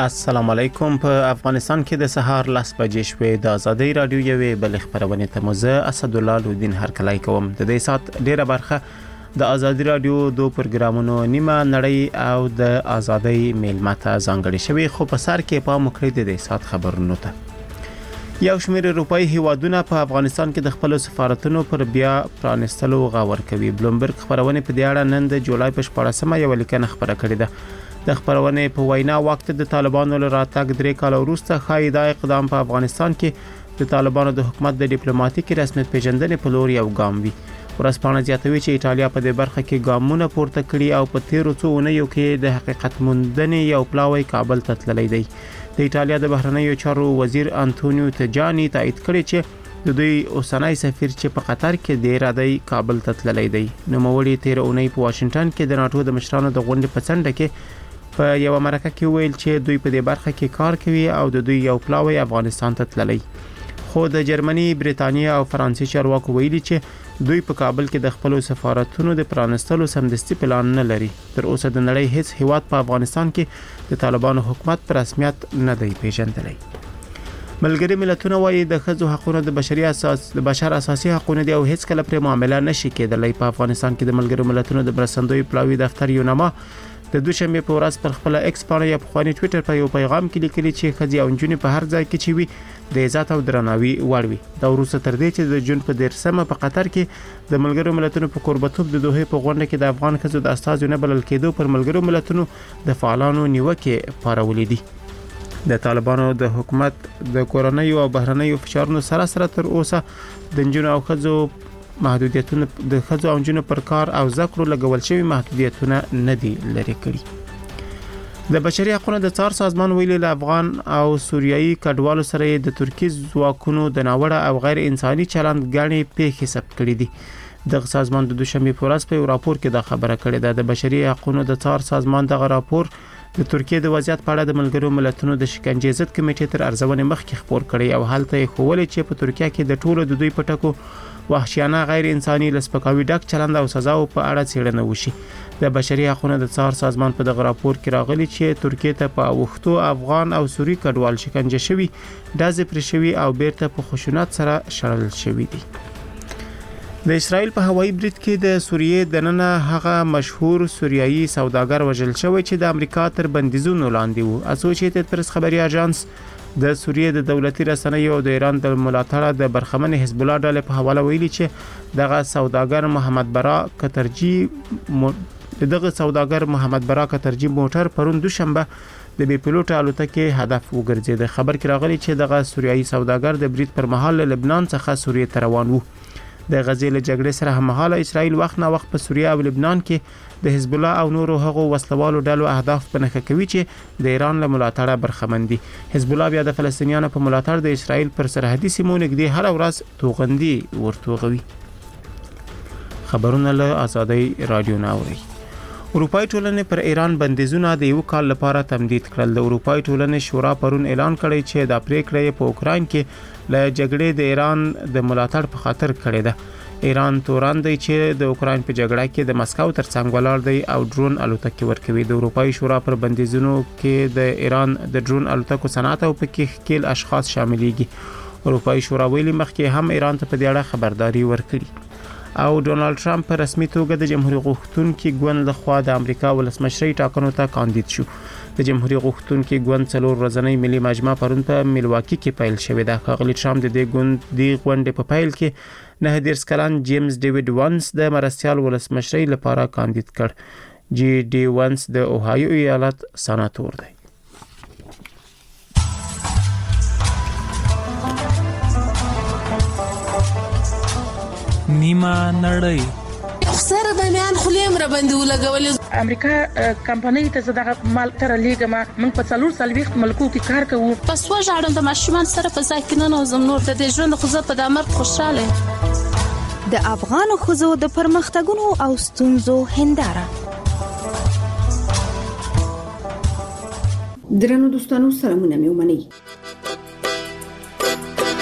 السلام علیکم. په افغانستان کې د سهار 10 بجې شوې د ازادي رادیو یوې بل خبرونه ته مزه اسد الله لودین هرکلای کوم. د دې سات ډیره برخه د ازادي رادیو دو پروګرامونو نیمه نړۍ او د ازادي میلمته ځانګړي شوی، خو په سر کې په مخکې د دې سات خبرونو ته یو شمېر اروپאי هیوادونه په افغانستان کې د خپل سفارتونو پر بیا پرانستلو غور کوي. بلومبرګ خبرونه په دې اړه نن د جولای په 14مه یو لیکنه خبره کړې ده. د خبرونه په وینا وخت د طالبانو له راتګ 3 کال وروسته خای دا اقدام په افغانستان کې د طالبانو د حکومت د ډیپلوماټیک رسمیت پیژندنې په لور یو ګام وي. ورسپانه زیاتوي چې ایټالیا په دې برخه کې ګامونه پورته کړي او په 13 څونیو کې د حقیقت موندنې یو پلاوی کابل ته تللی دی. د ایټالیا د بهرنیو چارو وزیر انټونیو تجانی تایید کړی چې د دوی اوسنۍ سفیر چې په قطر کې دی راځي کابل ته تللی دی. نو موري 13 اونۍ په واشنگټن کې د ناتو د مشرانو د غونډې په څنډه کې په یو مرکه کې ویل چې دوی په دې برخه کې کار کوي او د دوی یو پلاوی افغانستان ته تللی. خو د جرمني، بریتانیا او فرانسې چارواکو ویلي چې دوی په کابل کې د خپل سفارتونو د پرانستلو سمدستي پلان نه لري. تر اوسه د نړۍ هیڅ هیواد په افغانستان کې د طالبانو حکومت پر رسمیت نه دی پیژندلی. ملګری ملتونه وايي د ښځو حقوقو د بشر اساسي حقوقونه دی او هیڅ کله پر معاملې نشي کېدلی. په افغانستان کې د ملګری ملتونو د مرستندوی پلاوی دفتر یونما د دوشنبه په ورځ پر خپل ایکس باندې یا په خواني ټوئیټر په یو پیغام کې لیکلي چې ښځې او نجونې په هر ځای کې چې وي د عزت او درناوي وړ وي. دا وروسته تر دې چې د جون په 13مه په قطر کې د ملګرو ملتونو په کوربتوب د دوه په غونډه کې د افغان ښځو د استازو نه بلل کېدو پر ملګرو ملتونو د فعالانو نیوکه پارولې دي. د طالبانو د حکومت د کورونیو او بهرنیو فشارونو سره تر اوسه د نجونو او ښځو محدودیتونه د ښځو او نجونو پر کار او ذکر لګول شوی محدودیتونه نه دي لري کړی. د بشري حقوقو د څار سازمان ویلي له افغان او سوریایي کډوالو سره د ترکی ځواکونو د ناوړه او غیر انساني چلند غاڼې پیښې ثبت کړې دي. د سازمان د دوشنبه په ورځ په راپور کې دا خبره کړې ده. د بشري حقوقو د څار سازمان دغه راپور د ترکیه د وضعیت په اړه د ملګرو ملتونو د شکنجې ضد کمیټې تر ارزونې مخکې خبر کړی او هلته یې خوولې چې په ترکیه کې د ټولو د دوی پټکو وحشیانه غیر انساني لسپکاوي ډک چلند او سزاو په اړه څېړنه وشي. د بشري حقوقو د څار سازمان په دغه راپور کې راغلي چې ترکیه ته په وختو افغان او سوري کډوال شکنجه شوی، دازې پر شوی او بیرته په خشونت سره شړل شوی دي. د اسرائیل په هوایي برید کې د سوریې د نن هغه مشهور سوریایي سوداګر وژل شوی چې د امریکا تر بندیزونو لاندې وو. اسوسییټډ پریس خبري اژانس د سوریې د دولتي رسنیو او د ایران د ملاتړه د برخمن حزب الله ډلې په حواله ویلي چې دغه سوداګر محمد برا کترجی موټر پرون دوشنبه د بي پيلوټ الوتکې هدف وګرځید. خبر کې راغلی چې دغه سوریایي سوداګر د برید پر مهال لبنان څخه سوریې ته روان وو. د غزې له جګړې سره هممهاله اسرائیل وخت نه وخت په سوریه او لبنان کې د حزب الله او نورو هغو وسلوالو ډلو اهداف په نښه کوي چې د ایران له ملاتړه برخمن دي. حزب الله بیا د فلسطینیانو په ملاتړ د اسرائیل پر سرحدي سیمو نږدې هر ورځ توغندي ورتوغوي. خبرونه له ازادي رادیو نه اوري. اروپאי ټولنې پر ایران بندیزونه د یو کال لپاره تمدید کړل. د اروپאי ټولنې شورا پرون اعلان کړی چې د پریکړې په اوکراین کې له جګړې د ایران د ملاتړ په خاطر کړی ده. ایران تورن دی چې د اوکراین په جګړه کې د مسکو ترڅنګ ولاړ دی او ډرون الوتکې ورکوي. د اروپאי شورا پر بندیزونو کې د ایران د ډرون الوتکو صنعت او پکې ښکیل اشخاص شاملېږي. اروپאי شورا ویلي مخکې هم ایران ته په دې اړه خبرداري ورکړي. او ډونالد ټرمپ په رسمي توګه د جمهوریت غوښتونکي ګوند لخوا د امریکا ولسمشرۍ ټاکنو ته کاندید شو. د جمهوریت غوښتونکي ګوند 4 ورځنۍ ملي مجمع پرون په میلواکی کې پیل شوې ده. ښاغلي ټرمپ د دې غونډې په پیل کې 19 کلن جیمز ډیوډ وانس د مرستیال ولسمشرۍ لپاره کاندید کړ. جی ډي وانس د اوهایو ایالت سناتور دی. نیمه نړۍ سره د میان خلیم را باندې ولګول. امریکا کمپنۍ ته دغه مال تر لیګما موږ په 440 ملکو کې کار کوو. پس وژاړم د ماشومان سره په ځای کې نه نوزم نور د دې ژوند خو زه په دامر خوشاله. د افغان ښځو د پرمختګونو او ستونزو هنداره. درنو دوستانو سلامونه مې ومنئ.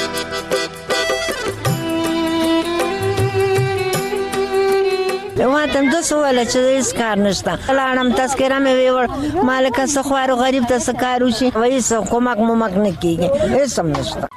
ما د تم د سوال چې هیڅ کار نشته لاړم تذکره مې ویور مالک سخوارو غریب ته سکارو شي وایي سو کومک مومک نه کیږي هیڅ هم نشته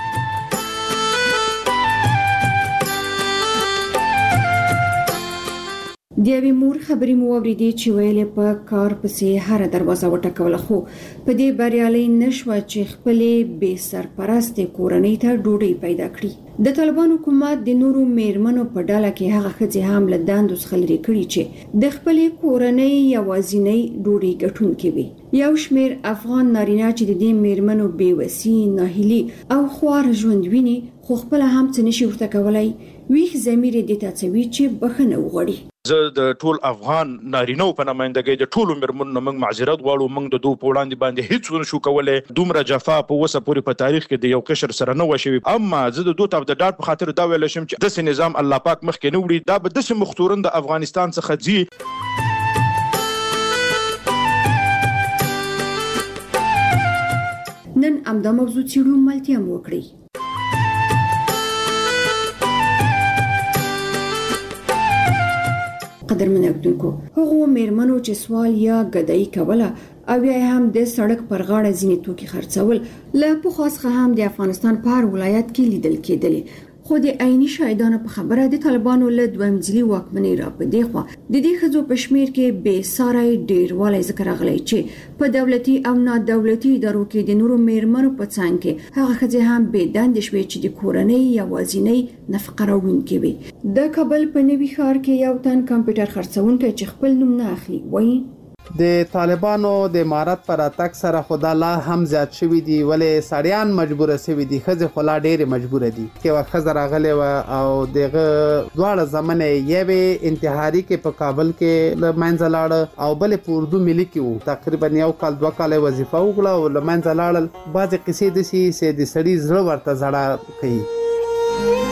د یوې مور خبرې مو واورېدې چې ویلې په کار پسې هره دروازه وټکوله خو په دې بریالۍ نشوه چې خپلې بې سرپرستې کورنۍ ته ډوډۍ پیدا کړي د طالبان حکومت د نورو میرمنو په ډله کې هغه ښځې هم له دندو څخه لرې کړي چې د خپلې کورنۍ یوازینۍ ډوډۍ ګټونکې وي یو شمېر افغان نارینه چې د دې میرمنو بېوسي ناهیلي او خوار ژوند ویني خو خپله هم څه نشي ورته کولی ویښ ضمیر یې دې ته څه وي چې بښنه وغواړي زه د ټول افغان نارینهو په نمائندګۍ د ټولو میرمنو موږ معذرت غواړو موږ د دوی په وړاندې باندې هیڅ ونشو کولی دومره جفا په اوسه پورې په تاریخ کې د یو قشر سره نه وشوي اما زه د دوی ته د ډاډ په خاطر دا ویلی شم چې داسې نظام الله پاک مخکې نه وړي دا به داسې مختورن د افغانستان څخه ځي نن همدا موضوع څېړو ملتیا مو وکړئ قدرمن اردوونکو هغه میرمنو چې سوال یا غدای کوله او یا هم د سړک پر غاړه ځینې توکي خرڅول له پخوا څخه هم د افغانستان په هر ولایت کې لیدل کېدل خو د عیني شاهدانو په خبره د طالبانو له دوامځلي واکمنۍ را په دی خوا د دې ښځو په شمیر کې بې ساري ډیروالی ذکر راغلی چې په دولتي او نادولتي ادارو کې د نورو میرمنو په څنګ کې هغه ښځې هم بې دندې شوې چې د کورنۍ یوازینۍ نفقه راوړونکې وي د کابل په نوي ښار کې یو تن کمپیوټر خرڅونکی چې خپل نوم نه اخلي وایي د طالبانو د امارت پر اتک سره خدا لا هم زیات شوی دی ولې سړیان مجبور شوی دي خځه خلا ډېر مجبور دي چې وا خزر راغله او دغه دواړه زمانه یوه انتحاري کې په کابل کې لمنځلاړ او بل په اردو ملي کې وو تقریبا یو کال دوه کال وظیفه وکړه او لمنځلاړ بعض قصې د سي د سړي زړه ورته زړه کوي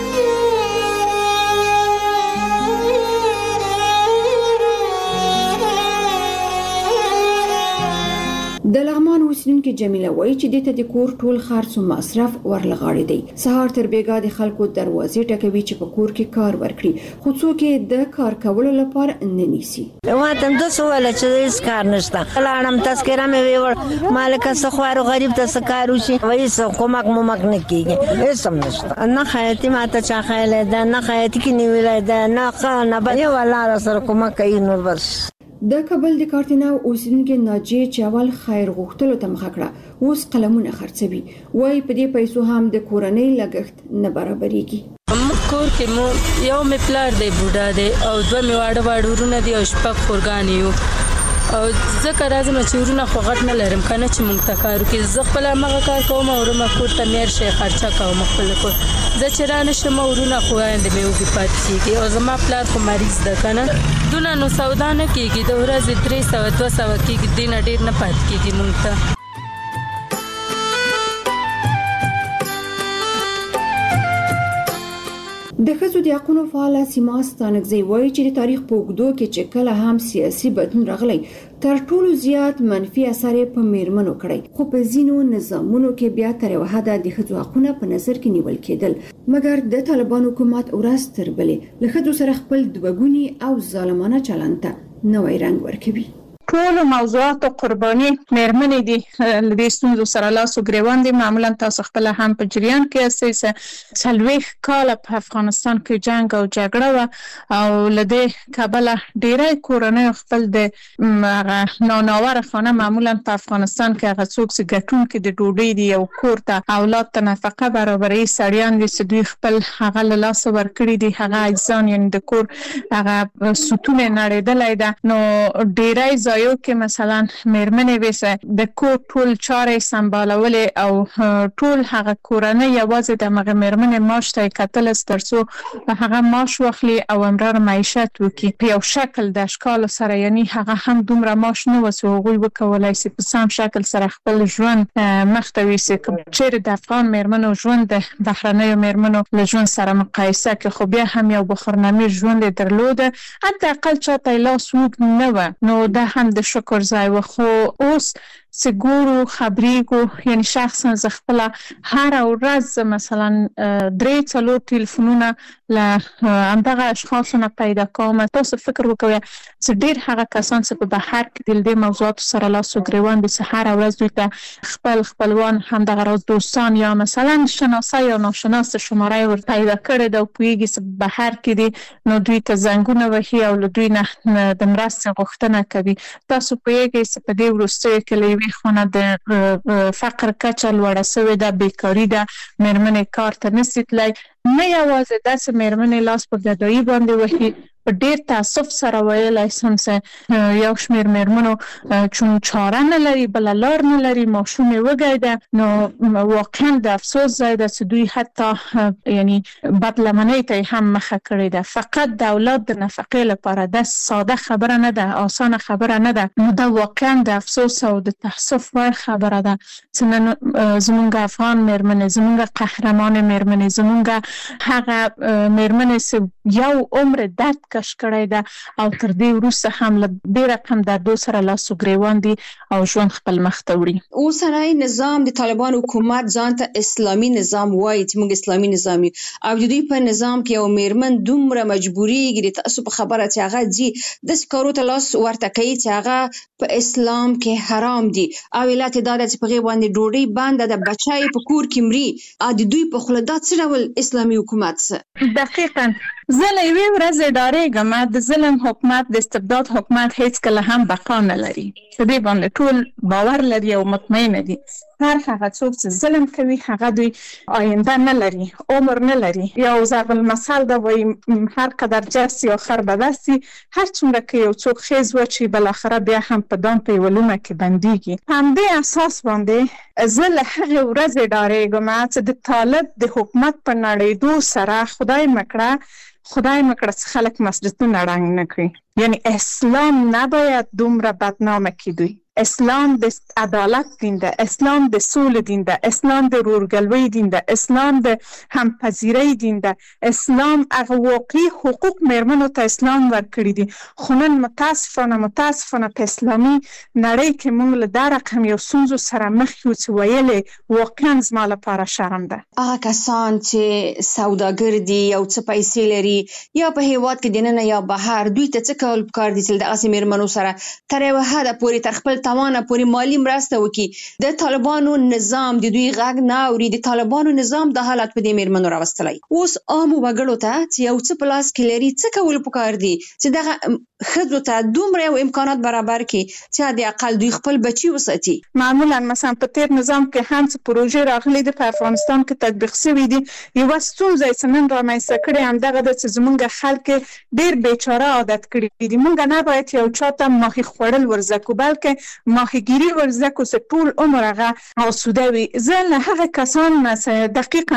د لغمان اوسیدونکو جمیله وایي چې دته د کور ټول خرڅ او مصرف ورلغاړي دی سهار تر بیګا د خلکو دروازې ټکوي چې په کور کې کار ورکړي خو څوک د کار کولو لپاره نه نیسي واتم د سوال چې هیڅ کار نشته لاړم تذکره مې ویور مالک سخوارو غریب ته سکارو شي وایي سو کومک مومک نه کیږي هیڅ هم نشته نه خیاطي ماته چا خیاله ده نه خیاطي کې نیولای ده نه بیا ولا سره کومک کوي نور بس د کابل د کارتینا اوسیدونکو ناجیه چاول خیر غوښتلو ته مخه کړه اوس قلمونه خرڅوي وای په دې پیسو هم د کورنۍ لګښت نه برابرېږي کور کې مو یو می پلار دی بوډا دی او دوه می واړه ورونه دي او شپږ خورګانې یو او ځکه راځم چې ورونه خو غټ نه لرم کنه چې مونږ ته کار وکړي زه خپل هغه کار کوم او ما کور ته مېر شي خرچه کوم خپل کور زه چې را نشم ورونه خو اند مې وګي پات کیږي او زما پلار خو مریض ده کنه دونه نو سودا نه کیږي د ورځې 300 200 کیږي دینه ډیر نه پات کیږي مونږ ته د ښځو د حقونو فعاله سیما ستانکزی وایي چې د تاریخ په اوږدو کې چې کله هم سیاسي بدلون راغلی تر ټولو زیات منفي اثر په میرمنو کړی خو په ځینو نظامونو کې بیا تر یو حده د ښځو حقونه په نظر کې نیول کېدل مګر د طالبان حکومت ورځ تر بلې له ښځو سره خپل دوګونی او ظالمانه چلند ته نوی رنګ ورکوي ټول موضوعات قرباني مېرمنې دي د ستونزو سره لاس او ګریوان دي معمولا تاسو خپل هم په جریان کې اساسه سلويخ کال په افغانستان کې جنگ او جګړه و او لدې کابل ډیره کورنۍ خپل د ناناور خانه معمولا په افغانستان کې هغه څوک چې ګټون کې د ډوډۍ دی او کور ته اولاد ته نفقه برابرۍ سړیان دي چې دوی خپل هغه له لاس ورکړي دي هغه اجزان یعنی د کور هغه ستون نړیدلای ده نو ډیره ځایو کې مثلا مېرمنې وسه د کور ټول چارې سمبالولې او ټول هغه کورنۍ یوازې د مغه مېرمنې معاش ته کتل سترسو هغه معاش واخلي او امرار معیشت وکړي په یو شکل د اشکال سره یعنی هغه هم دومره معاش نه وسو غوي وکولای شي په سم شکل سره خپل ژوند مختوي سي چې د افغان مېرمنو ژوند د بهرنۍ مېرمنو له ژوند سره مقایسه کې خو بیا هم یو بخورنامي ژوند درلوده حتی اقل چاته لاس وګ نه و نو د هم د شکر ځای و خو اوس سګورو خبرېږو، یعنی شخصا زه خپله هره ورځ مثلا 3-4 ټلیفونونه له همدغه اشخاصو نه پیدا کوم. تاسو فکر وکوئ چې ډېر هغه کسان چې په بهر کې د دې موضوعاتو سره لاس و ګریوان دي چې هره ورځ دوی ته خپلوان همدغه راز دوستان یا مثلا شناسه یا ناشناس شماره ور پیدا کړې ده او پوهېږي چې بهر کې دي، نو دوی ته زنګونه وهي او له دوی نه د مرستې غوښتنه کوي. تاسو پوهېږئ چې په دې وروستیو کې له یوې خوا د فقر کچه لوړه سوې ده، بیکاري ده، مېرمنې کار ته نشي تللی. نه یوازې داسې مېرمنې لاس په ګدایي باندې وهي، په ډېر تاسف سره ویلی شم چې یو شمېر مېرمنو چون چاره نه لري، بله لار نه لري، ماشوم یې وږی ده، نو واقعا د افسوس ځای ده چې دوی حتی یعنی بدلمنۍ ته یې هم مخه کړې ده. فقط د اولاد د نفقې لپاره دا ساده خبره نه ده، آسانه خبره نه ده. نو دا واقعا د افسوس او د تاسف وړ خبره ده چې نن زمونږ افغان مېرمنې، زمونږ قهرمان مېرمنې، زمونږ هغه مېرمنې چې یو عمر درد کش کړی ده او تر دې وروسته هم له دې رقم دردو سره لاس و ګریوان دي او ژوند خپل مخ ته وړي. اوسنی نظام د طالبان حکومت ځان ته اسلامي نظام وایي چې موږ اسلامي نظام یو، او د دوی په نظام کې یو مېرمن دومره مجبورېږي د تاسو په خبره چې هغه ځي داسې کارو ته لاس ورته کوي چې هغه په اسلام کې حرام دي، او علت دا ده چې په هغې باندې ډوډۍ بنده ده، بچی په کور کې مري، او د دوی په خوله دا څه ډول اسلامي حکومت څه؟ دقیقاً زه له یوې ورځې ډارېږم. د ظلم حکومت، د استبداد حکومت هیڅکله هم بقا نه لري. په دې باندې ټول باور لري او مطمئنه دي. هر هغه څوک چې ظلم کوي هغه دوی آینده نه لري، عمر نه لري. یو ضرب المثل ده، وایي هر قدر جستی آخر بدستی، هر څومره که یو څوک خیز وچی بالاخره بیا هم په دام په یوه لومه کې بندیږي. همدې اساس باندې زه له هغې ورځې ډارېږم چې د طالب د حکومت په نړېدو سره خدای مکړه چې خلک مسجدونه ړنګ نه کړي. یعنی اسلام نباید دومره بدنامه کړي. دوی اسلام د عدالت دین ده، اسلام د سولې دین ده، اسلام د ورورګلوۍ دین ده، اسلام د همپذیرۍ دین ده، اسلام هغه واقعي حقوق مېرمنو ته اسلام ورکړي دي. خو نن متاسفانه په اسلامي نړۍ کې موږ له دا رقم یو ستونزو سره مخ یو چې ویلې واقعا زما لپاره شرم ده. هغه کسان چې سوداګر دي او څه پیسې لري یا په هیواد کې دننه یا بهر، دوی ته څه کول پکار دي چې دغسې مېرمنو سره تر یوه حده پورې تر خپل توانه پورې مالی مرسته وکړي. د طالبانو نظام د دوی غږ نه اوري. د طالبانو نظام د حالت په دې مېرمنو راوستلی. اوس عامو وګړو ته چې یو څه په لاس کې لري څه کول پکار دي چې دغه ښځو ته دومره یو امکانات برابر کړي چې حد اقل دوی خپل بچي وساتي. معمولا مثلا په تیر نظام کې هم څه پروژې راغلي دي په افغانستان کې تطبیق شوي دي. یوه ستونزه یې چې نن رامنځته کړې همدغه ده چې زموږ خلک ډېر بیچاره عادت کړي دي. موږ نباید یو چا ته ماهي خوړل ورزده کړو، بلکې ماهیګیري ورزده کړو چې ټول عمر هغه آسوده وي. زه له هغه کسان نه دقیقا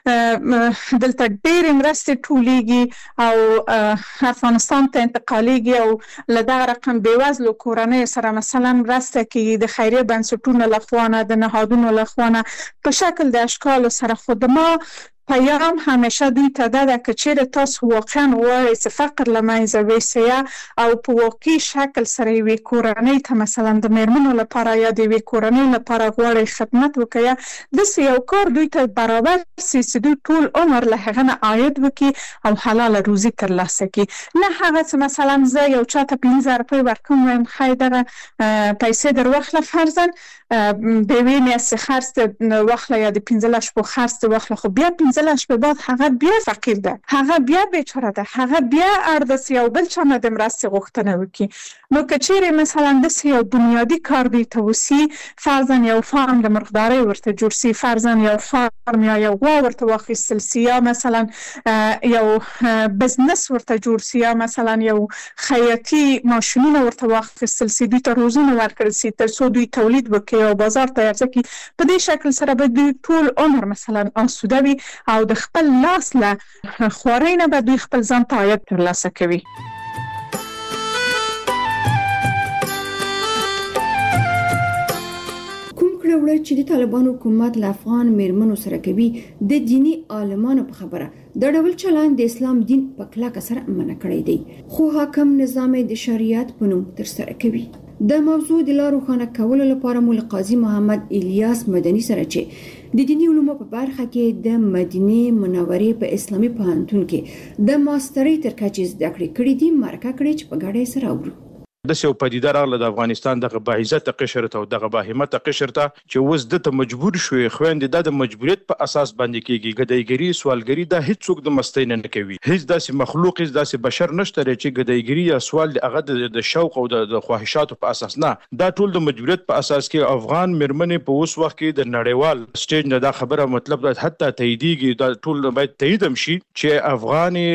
دلته ډېرې مرستې ټولېږي او افغانستان ته انتقالېږي او له دغه رقم بېوزلو کورنیو سره مثلا مرسته کېږي د خیریه بنسټونو لخوا نه، د نهادونو لخوا نه، په شکل د اشکالو سره. خو د ما پیام همیشه دوی ته ده که چیرې تاسو واقعا غواړئ چې فقر له منځه یوسئ او په واقعي شکل سره یوې کورنۍ ته مثلا د مېرمنو لپاره یا د یوې کورنۍ لپاره غواړئ خدمت وکړئ، داسې یو کار دوی ته برابر سي چې دوی ټول عمر له هغه نه عاید وکړي او حلاله روزي ترلاسه کړي. نه هغه چې مثلا زه یو چا ته 15 روپۍ ورکوم وایم ښایي دغه پیسې در واخله فرضاً د یوې میاشتې خرڅ واخله یا د 15 شپو خرڅ واخله، خو بیا 15 شپې بعد هغه بیا فقیر ده، هغه بیا بیچاره ده، هغه بیا اړ ده چې یو بل چا نه د مرستې غوښتنه وکړي. نو که چیرې مثلا داسې یو بنیادي کار دوی ته وسي، فرضاً یو فارم د مرغدارۍ ورته جوړ سي، فرضاً یو فارم یا یو غوا ورته واخیستل سي، یا مثلا یو بزنس ورته جوړ سي، یا مثلا یو خیاطي ماشینونه ورته واخیستل سي، دوی ته روزونه ورکړل سي تر څو دوی تولید وکړي او بازار ته عرضه کړي. په دې شکل سره به دوی ټول عمر مثلا آسوده وي او د خپل لاس له خوارۍ نه به دوی خپل ځان ته عاید ترلاسه کوي. وړه چې د طالبانو حکومت له افغان مېرمنو سره کوي د دینی عالمانو په خبره د ډول چلند د اسلام دین په کلکه سره منع کړی دی، خو حاکم نظام د شریعت په نوم تر سره کوي. د موضوع د لا روښانه کولو لپاره مو له قاضي محمد الیاس مدني سره چې د دیني علومو په برخه کې د مدینه منورې په اسلامي پوهنتون کې د ماسترۍ تر کچې زده کړې کړې دي مرکه کړې چې په ګډه سره اورو. د سیو پدیده راغله د افغانستان دغه باعزت قشر ته او دغه باهمت قشر ته چې وز د ته مجبور شوې خويندې د مجبوریت په اساس باندې کیږي ګدایګری سوالګری د هیڅ څوک د مستۍ نه کوي. هیڅ داسې مخلوق هیڅ داسې بشر نشته چې ګدایګری یا سوال هغه د شوق او د خواهشاتو په اساس نه، دا ټول د مجبوریت په اساس کې افغان میرمنې په اوس وخت کې د نړیوال سټیج نه دا خبره مطلب ده حتی تاییدیږي دا ټول باید تاییدم شي چې افغاني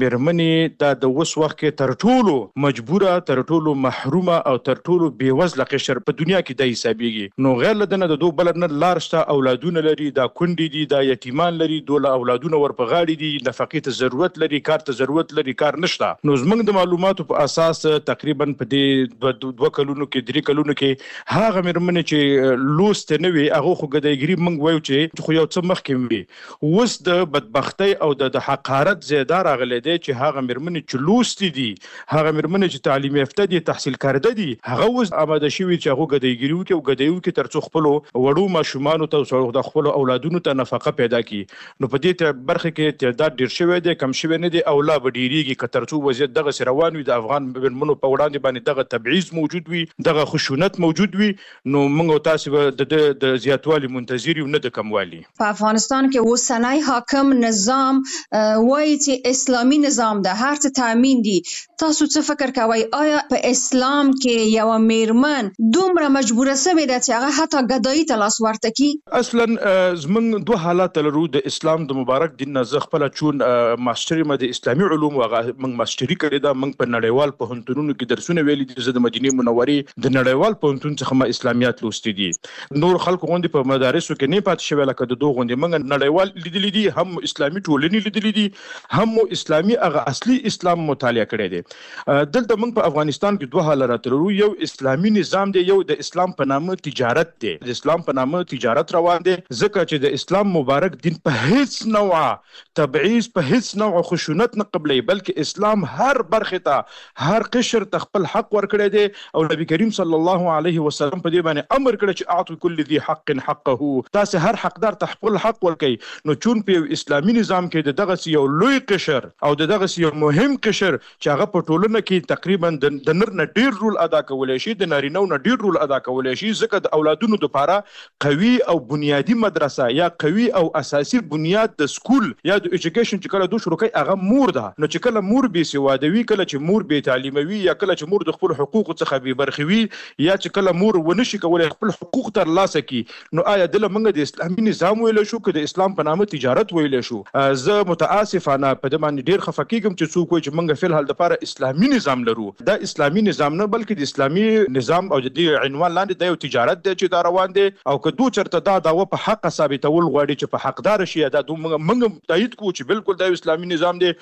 میرمنې د اوس وخت کې تر ټولو مجبوره تر ټولو محرومه او تر ټولو بیوزله قشر په دنیا کې د حسابيږي. نو غیر لدنه د دوه بل نه لار شته، اولادونه لري، دا کونډې دي، دا یتیمان لري، دوله اولادونه ور په غاړي دي، نفقې ته ضرورت لري، کار ته ضرورت لري، کار نشته. نو زمونږ د معلوماتو په اساس تقریبا په دې 2 کلونو کې 3 کلونو کې هغه میرمنې چې لوست نه وي هغه خو ګدایګری مونږ وایو چې خو یو څه مخکې وي. اوس د بدبختی او د حقارت زیاده راغلی دی چې هغه میرمنې چې لوست دي، هغه میرمنې چې تعلیم یافته دي، تحصیل کارده دي، هغه اوس آماده شوي چې هغه ګدایګری وکړي او ګدایو کې ترڅو خپل وړو ماشومانو ته او د خپل اولادونو ته نفقه پیدا کړي. نو په دې برخه کې تعداد ډیر شوی دی، کم شوی نه دی او لا به ډیریږي که ترڅو وضعیت دغه روان وي، د افغان میرمنو په وړاندې باندې دغه تبعیض موجود وي، دغه خشونت موجود وي. نو موږ تاسو د زیاتوالي منتظر یو نه د کموالي. په افغانستان کې اوسنۍ حاکم نظام وایي چې اسلامي نظام د هر څه تامین دي. تاسو څه فکر کوئ؟ آیا په اسلام کې یو میرمن دومره مجبوره سوې ده چې هغه حتی ګدایي ته لاس ورته کی؟ اصلا زمونږ دوه حالات لرو. د اسلام د مبارک دین نه زه خپل چون ماستری مده اسلامي علوم او موږ ماستری کړی دا موږ په نړیوال پوهنتونونو کې درسونه ویلي دي. زه د مدینه منورې د نړیوال پوهنتون څخه ما اسلامیات لوستي دي. نور خلکو غونډې په مدارسو کې نه پات شوی لکه د دوه غونډې موږ نړیوال لیدلې دي، هم اسلامي ټولنې لیدلې دي، هم اسلامي هغه اصلي اسلام مطالعه کړی دی. دلته موږ په افغانستان کې دوه حالات لرو. یو اسلامي نظام دی، یو د اسلام په نامه تجارت دی. د اسلام په نامه تجارت روان دی ځکه چې د اسلام مبارک دین په هیڅ نوع تبعیض په هیڅ نوع خشونت نه قبلي، بلکې اسلام هر برخه ته هر قشر ته خپل حق ورکړی دی او نبی کریم صلی الله علیه وسلم په دې باندې امر کړی چې اعطوا كل ذي حق حقه، تاسو هر حقدار ته خپل حق ورکړي. نو چون په اسلامي نظام کې دغه یو لوی قشر او دغه یو مهم قشر چې هغه په ټولنه کې تقریبا د نر نه ډیر رول ادا کولای شي، د نارینه نه ډیر رول ادا کولای شي، ځکه د اولادونو لپاره قوي او بنیادی مدرسه یا قوي او اساسي بنیاد د سکول یا د ایجوکیشن چې کله دوه شروع کوي هغه مور ده. نو چې کله مور به سوادوي، کله چې مور به تعلیموي، یا کله چې مور د خپل حقوق څخه به برخوي، یا چې کله مور ونشي کولای خپل حقوق ترلاسه کړي، نو آیا د لمنګ د اسلامي نظام ویل شو که د اسلام په نامه تجارت ویل شو؟ زه متاسفانه په دې باندې ډیر خفقېږم چې څوک وایي چې موږ فل حال د لپاره اسلامي نظام لرو. دا اسلامي نظام نه بلکې د اسلامي نظام او د دې عنوان لاندې د یو تجارت دی چې دا روان دی. او که دوه چرته دا داوه په حق ثابتول غواړي چې په حقدار شي، دا موږ تایید کوو چې بالکل دا اسلامي نظام دی.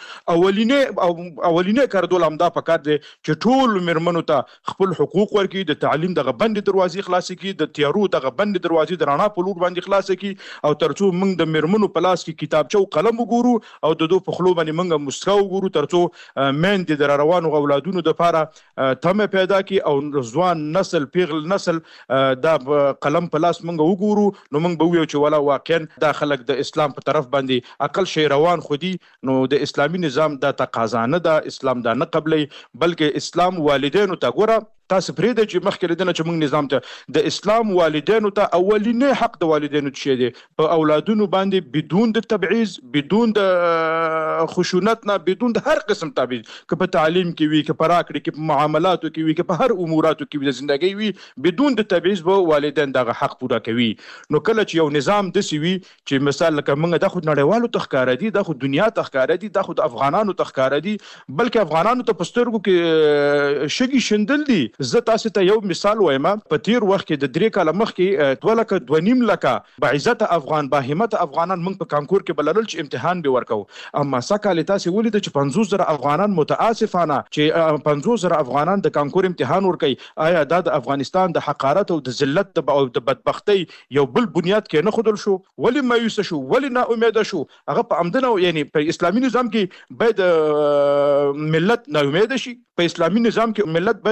اولینه کاردول همدا پکار دی چې ټول میرمنو ته خپل حقوق ورکړي، د تعلیم دغه بند دروازې خلاص کړي، د تیارو دغه بند دروازې د رڼا په لور باندې خلاص کړي، او ترڅو موږ د میرمنو په لاس کې کتابچه او قلم وګورو او د دوه په خلو باندې موږ مسکا وګورو، ترڅو مېندې د روانو اولادونو د لپاره تمه پیدا کی او ځوان نسل پیغل نسل دا قلم په لاس موږ وګورو. نو موږ به ویو چې ولا واقعا دا خلک د اسلام په طرف باندې عقل شي روان خودي. نو د اسلامي نظام دا تقاضا نه ده، اسلام دا نه قبلي، بلکې اسلام والدینو ته ګوره تاسو پرې د چې مخکې لدنه چې موږ نظام ته د اسلام والدینو ته اولینی حق د والدینو څه دی په اولادونو باندې بدون د تبعیض، بدون د خشونت نه، بدون د هر قسم تبعیض، که په تعلیم کې وي، که په راکړې کې، په معاملاتو کې وي، که په هر اموراتو کې وي د ژوندۍ وي، بدون د تبعیض به والدین دغه حق پوره کوي. نو کله چې یو نظام داسې وي چې مثال لکه موږ د خو نړیوالو ته ښکاره دي، د خو دنیا ته ښکاره دي، د خو د افغانانو ته ښکاره دي، بلکې افغانانو ته په سترګو کې شګي شندل دي. زه تاسو ته یو مثال وایم. په تیر وخت کې د 3 کاله مخکې 2.5 لکه بعزت افغان باهمت افغانان موږ په کانکور کې بلل چې امتحان به ورکو. اما سکه تاسو ولید چې 50,000 افغانان متاسفانه چې 50,000 افغانان د کانکور امتحان ورکي. آیا دا د افغانستان د حقارت او د ذلت او د بدبختی یو بل بنیاد کې نه خودل شو؟ ولی مایوس شو؟ ولی نا امید شو؟ هغه په عمدنه یعنی په اسلامي نظام کې باید ملت نا امید شي، په اسلامي نظام کې ملت باید مایوس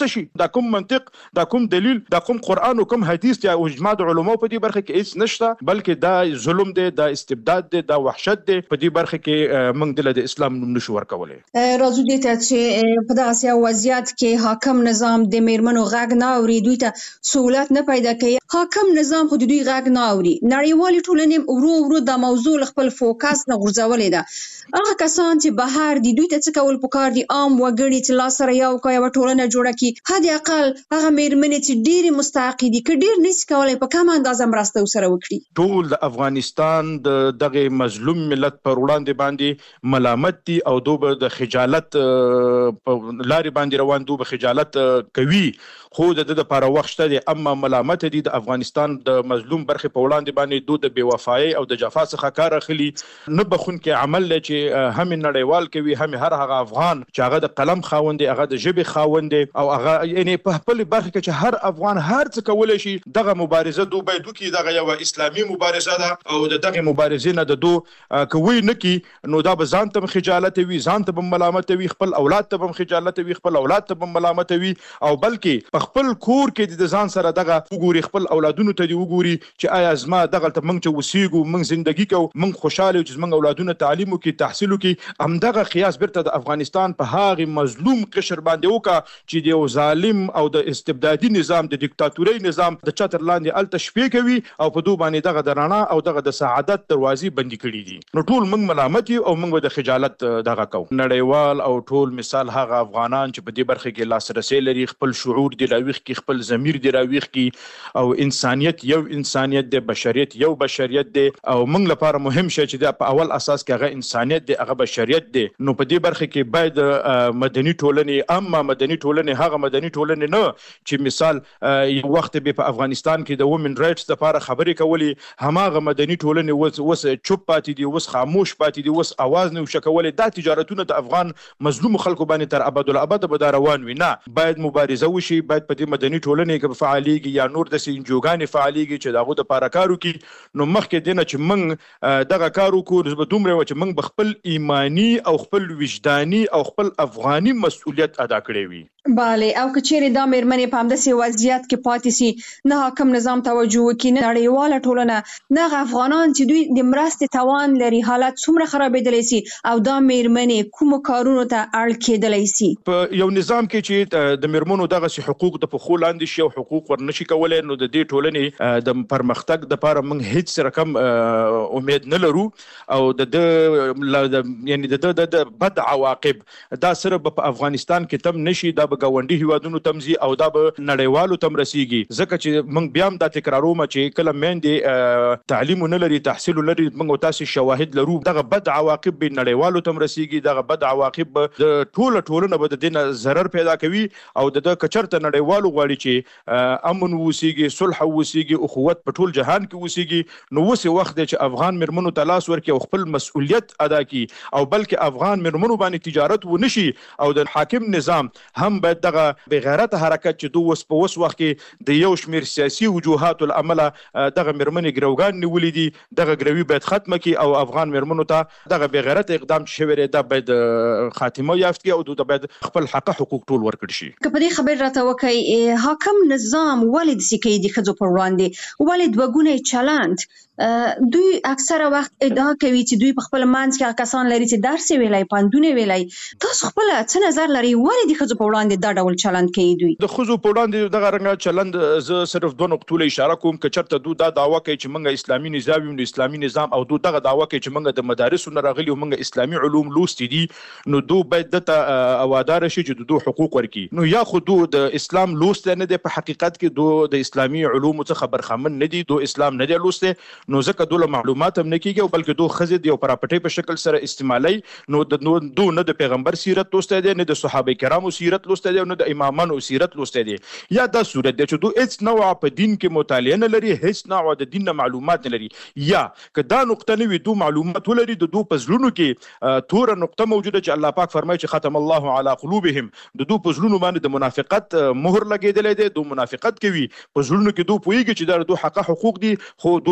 نشي. دا کوم منطق، دا کوم دلیل، دا کوم قرآن او کوم حدیث یا اجماع د علماو په دې برخه کې هیڅ نشته، بلکې دا ظلم دی، دا استبداد دی، دا وحشت دی. په دې برخه کې موږ د اسلام نوم نشو ورکولای. راځو دې ته چې په دغه وضعیت کې حاکم نظام د میرمنو غږ نه اوري، دوی ته سہولت نه پیدا کوي. حاکم نظام خو دوی غږ نه اوري. نړیوالې ټولنې ورو د موضوع خپل فوکس نه غورځولې ده. هغه کسان چې بهر دي دوی ته څه کول پکار دي؟ عام وګړي چې لاس سره یو ټولنه جوړه کړي، حد اقل هغه میرمنې چې ډېرې مستحقې دي که ډېر نشي کولای په کومه اندازه مرسته ورسره وکړي. ټول د افغانستان دغه مظلوم ملت پر وړاندې باندې ملامت دي او دوی د خجالت په لارې باندې روان، دوی خجالت کوي، خو د لپاره وخت شته دي. اما ملامت دي د افغانستان د مظلوم برخې په وړاندې باندې دوی د بېوفایۍ او د جفا څخه کار اخلي. نه بخونکي عمل دی چې هم نړیوال کوي، هم هر هغه افغان چې هغه د قلم خاوند دی، هغه د ژبې خاوند دی او هغه یعنی په خپل برخه کې چې هر افغان هر څه کولای شي. دغه مبارزه دوی باید وکړي، دغه یو اسلامي مبارزه ده او دغه مبارزې نه د دوی کوي نه کی نو دا به ځان ته خجالت وي، ځان ته ملامت وي، خپل اولاد ته خجالت وي، خپل اولاد ته ملامت وي، او بلکې په خپل کور کې د ځان سره دغه وګوري، خپل اولادونو ته دی وګوري چې آیا زما دغه ته موږ چې وسیګو، موږ ژوندۍ کوو، موږ خوشاله چې موږ اولادونه تعلیم وکړي، تحصیل وکړي. همدغه قیاس بیرته د افغانستان په هغه مظلوم قشر باندې وکړه چې د یو ظالم او د استبدادي نظام، د دیکتاتوري نظام د چتر لاندې الته شپې کوي او په دوی باندې دغه د رڼا او دغه د سعادت دروازې بندي کړي دي. نو ټول موږ ملامت یو او موږ د خجالت دغه کوو. نړیوال او ټول مثال هغه افغانان چې په دې برخه کې لاسرسي لري، خپل شعور دی راويخ کی، خپل ضمیر دی راويخ کی، او انسانیت یو انسانیت دی، بشریت یو بشریت دی، او موږ لپاره مهم شي چې د په اول اساس کې هغه انسانیت دی، هغه بشریت دی. نو په دې برخه کې باید مدني ټولنې، اما مدني ټولنې هغه مدني ټولنې نه چې مثال یو وخت به په افغانستان کې د وومن رائټس لپاره خبرې کولې، هماغه مدني ټولنې وس چوپ پاتې دي، وس خاموش پاتې دي، وس आवाज نه وشکولې. دا تجارتونه د افغان مظلوم خلکو باندې تر ابد الابد به روان وي. نه، باید مبارزه وشي، باید په دې مدني ټولنې کې فعاليږي یا نور د سنجوګانې فعاليږي چې دغه د لپاره کار وکړي. نو مخکې دینه چې موږ دغه کار وکړو، زه به دومره چې موږ خپل ایمانی او خپل وجداني او خپل افغاني مسؤلیت ادا کړی وي. بله، او که چیرې دا میرمنې په همداسې وضعیت کې پاتې سي، نه حاکم نظام توجه وکړي، نه نړیواله ټولنه، نه افغانان چې دوی د مرستې توان لري، حالت څومره خرابېدلی سي او دا میرمنې کومو کارونو ته اړ کېدلی سي. په یو نظام کې چې د میرمنو دغه حقوق د پښو لاندې شي او حقوق ورنشي کولای، نو د دې ټولنې د پرمختګ لپاره موږ هیڅ رقم امید نه لرو او یعنی د بد عواقب دا صرف په افغانستان کې تم نشي، دا به ګاونډي هیوادونو تمزي او دا به نړیوالو تم رسیږي. ځکه چې موږ بیا هم دا تکراروم چې کله میندې تعلیم نه لري، تحصیل لري، موږ تاسو شواهد لرو، دغه بد عواقب به نړیوالو تم رسیږي، دغه بد عواقب د ټولنه به د دې ضرر پیدا کوي او د کچرته نړیوالو غواړي چې امن وسیږي، صلح وسیږي، اخوت په ټول جهان کې وسیږي. نو وسه وخت چې افغان میرمنو ته لاس ورکړي او خپل مسؤلیت ادا کړي او بلکې افغان میرمنو باندې تجارت ونشي او د حاکم نظام هم باید دغه بغیرت حرکت چې دوی په وس وخت کې د یو شمیر سیاسي وجوهات العمل دغه میرمنې ګروګان نیولې دي، دغه ګروي باید ختمه کړي او افغان میرمنو ته دغه بغیرت اقدام چې شوی دی دا باید خاتمه یافت کړي او دوی باید خپل حقوق ټول ورکړي شي. که په دې خبر راته وکړئ، حاکم نظام ولې داسې کوي د ښځو پر وړاندې؟ ولې دوه ګونی چلند؟ دوی اکثره وخت ادعا کوي چې دوی په خپل منځ کې کسان لري چې درس ویلای، پاندونه ویلای. تاسو خپل څه نظر لري؟ ولې د ښځو په وړاندې دا ډول چلند کوي؟ دوی د ښځو په وړاندې دغه رنګه چلند زه صرف دوه نقطو له اشاره کوم. که چېرته دوی دا دعوه کوي چې موږ اسلامي نظام یو، نو اسلامي نظام او دوی دغه دعوه کوي چې موږ د مدارسو نه راغلي او موږ اسلامي علوم لوستي دي، نو دوی باید دته اوادار شي چې دوی حقوق ورکړي. نو یا خو دوی د اسلام لوست نه دي، په حقیقت کې دوی د اسلامي علوم څخه برخمن نه دي، دوی اسلام نه دی لوسته، نو ځکه دوی معلومات هم نه کیږي او بلکې دوی خزې دی او پراپټي په شکل سره استعمالي. نو دوی نه د پیغمبر سیرت لوسته دي، نه د صحابه کرامو سیرت لوسته دي، نه د امامانو سیرت لوسته دي. یا دا صورت دی چې دوی هیڅ نوع په دین کې مطالعه نه لري، هیڅ نوع د دین معلومات نه لري. یا که دا نقطه نه وي، دوی معلومات ولري، د دوی په زړونو کې توره نقطه موجوده چې الله پاک فرمایي چې ختم الله علی قلوبهم، د دوی په زړونو باندې د منافقت مهر لګیدلې ده، دوی منافقت کوي، په زړونو کې دوی پوهیږي چې دا دوی حقوق دي خو دوی نه ورکوي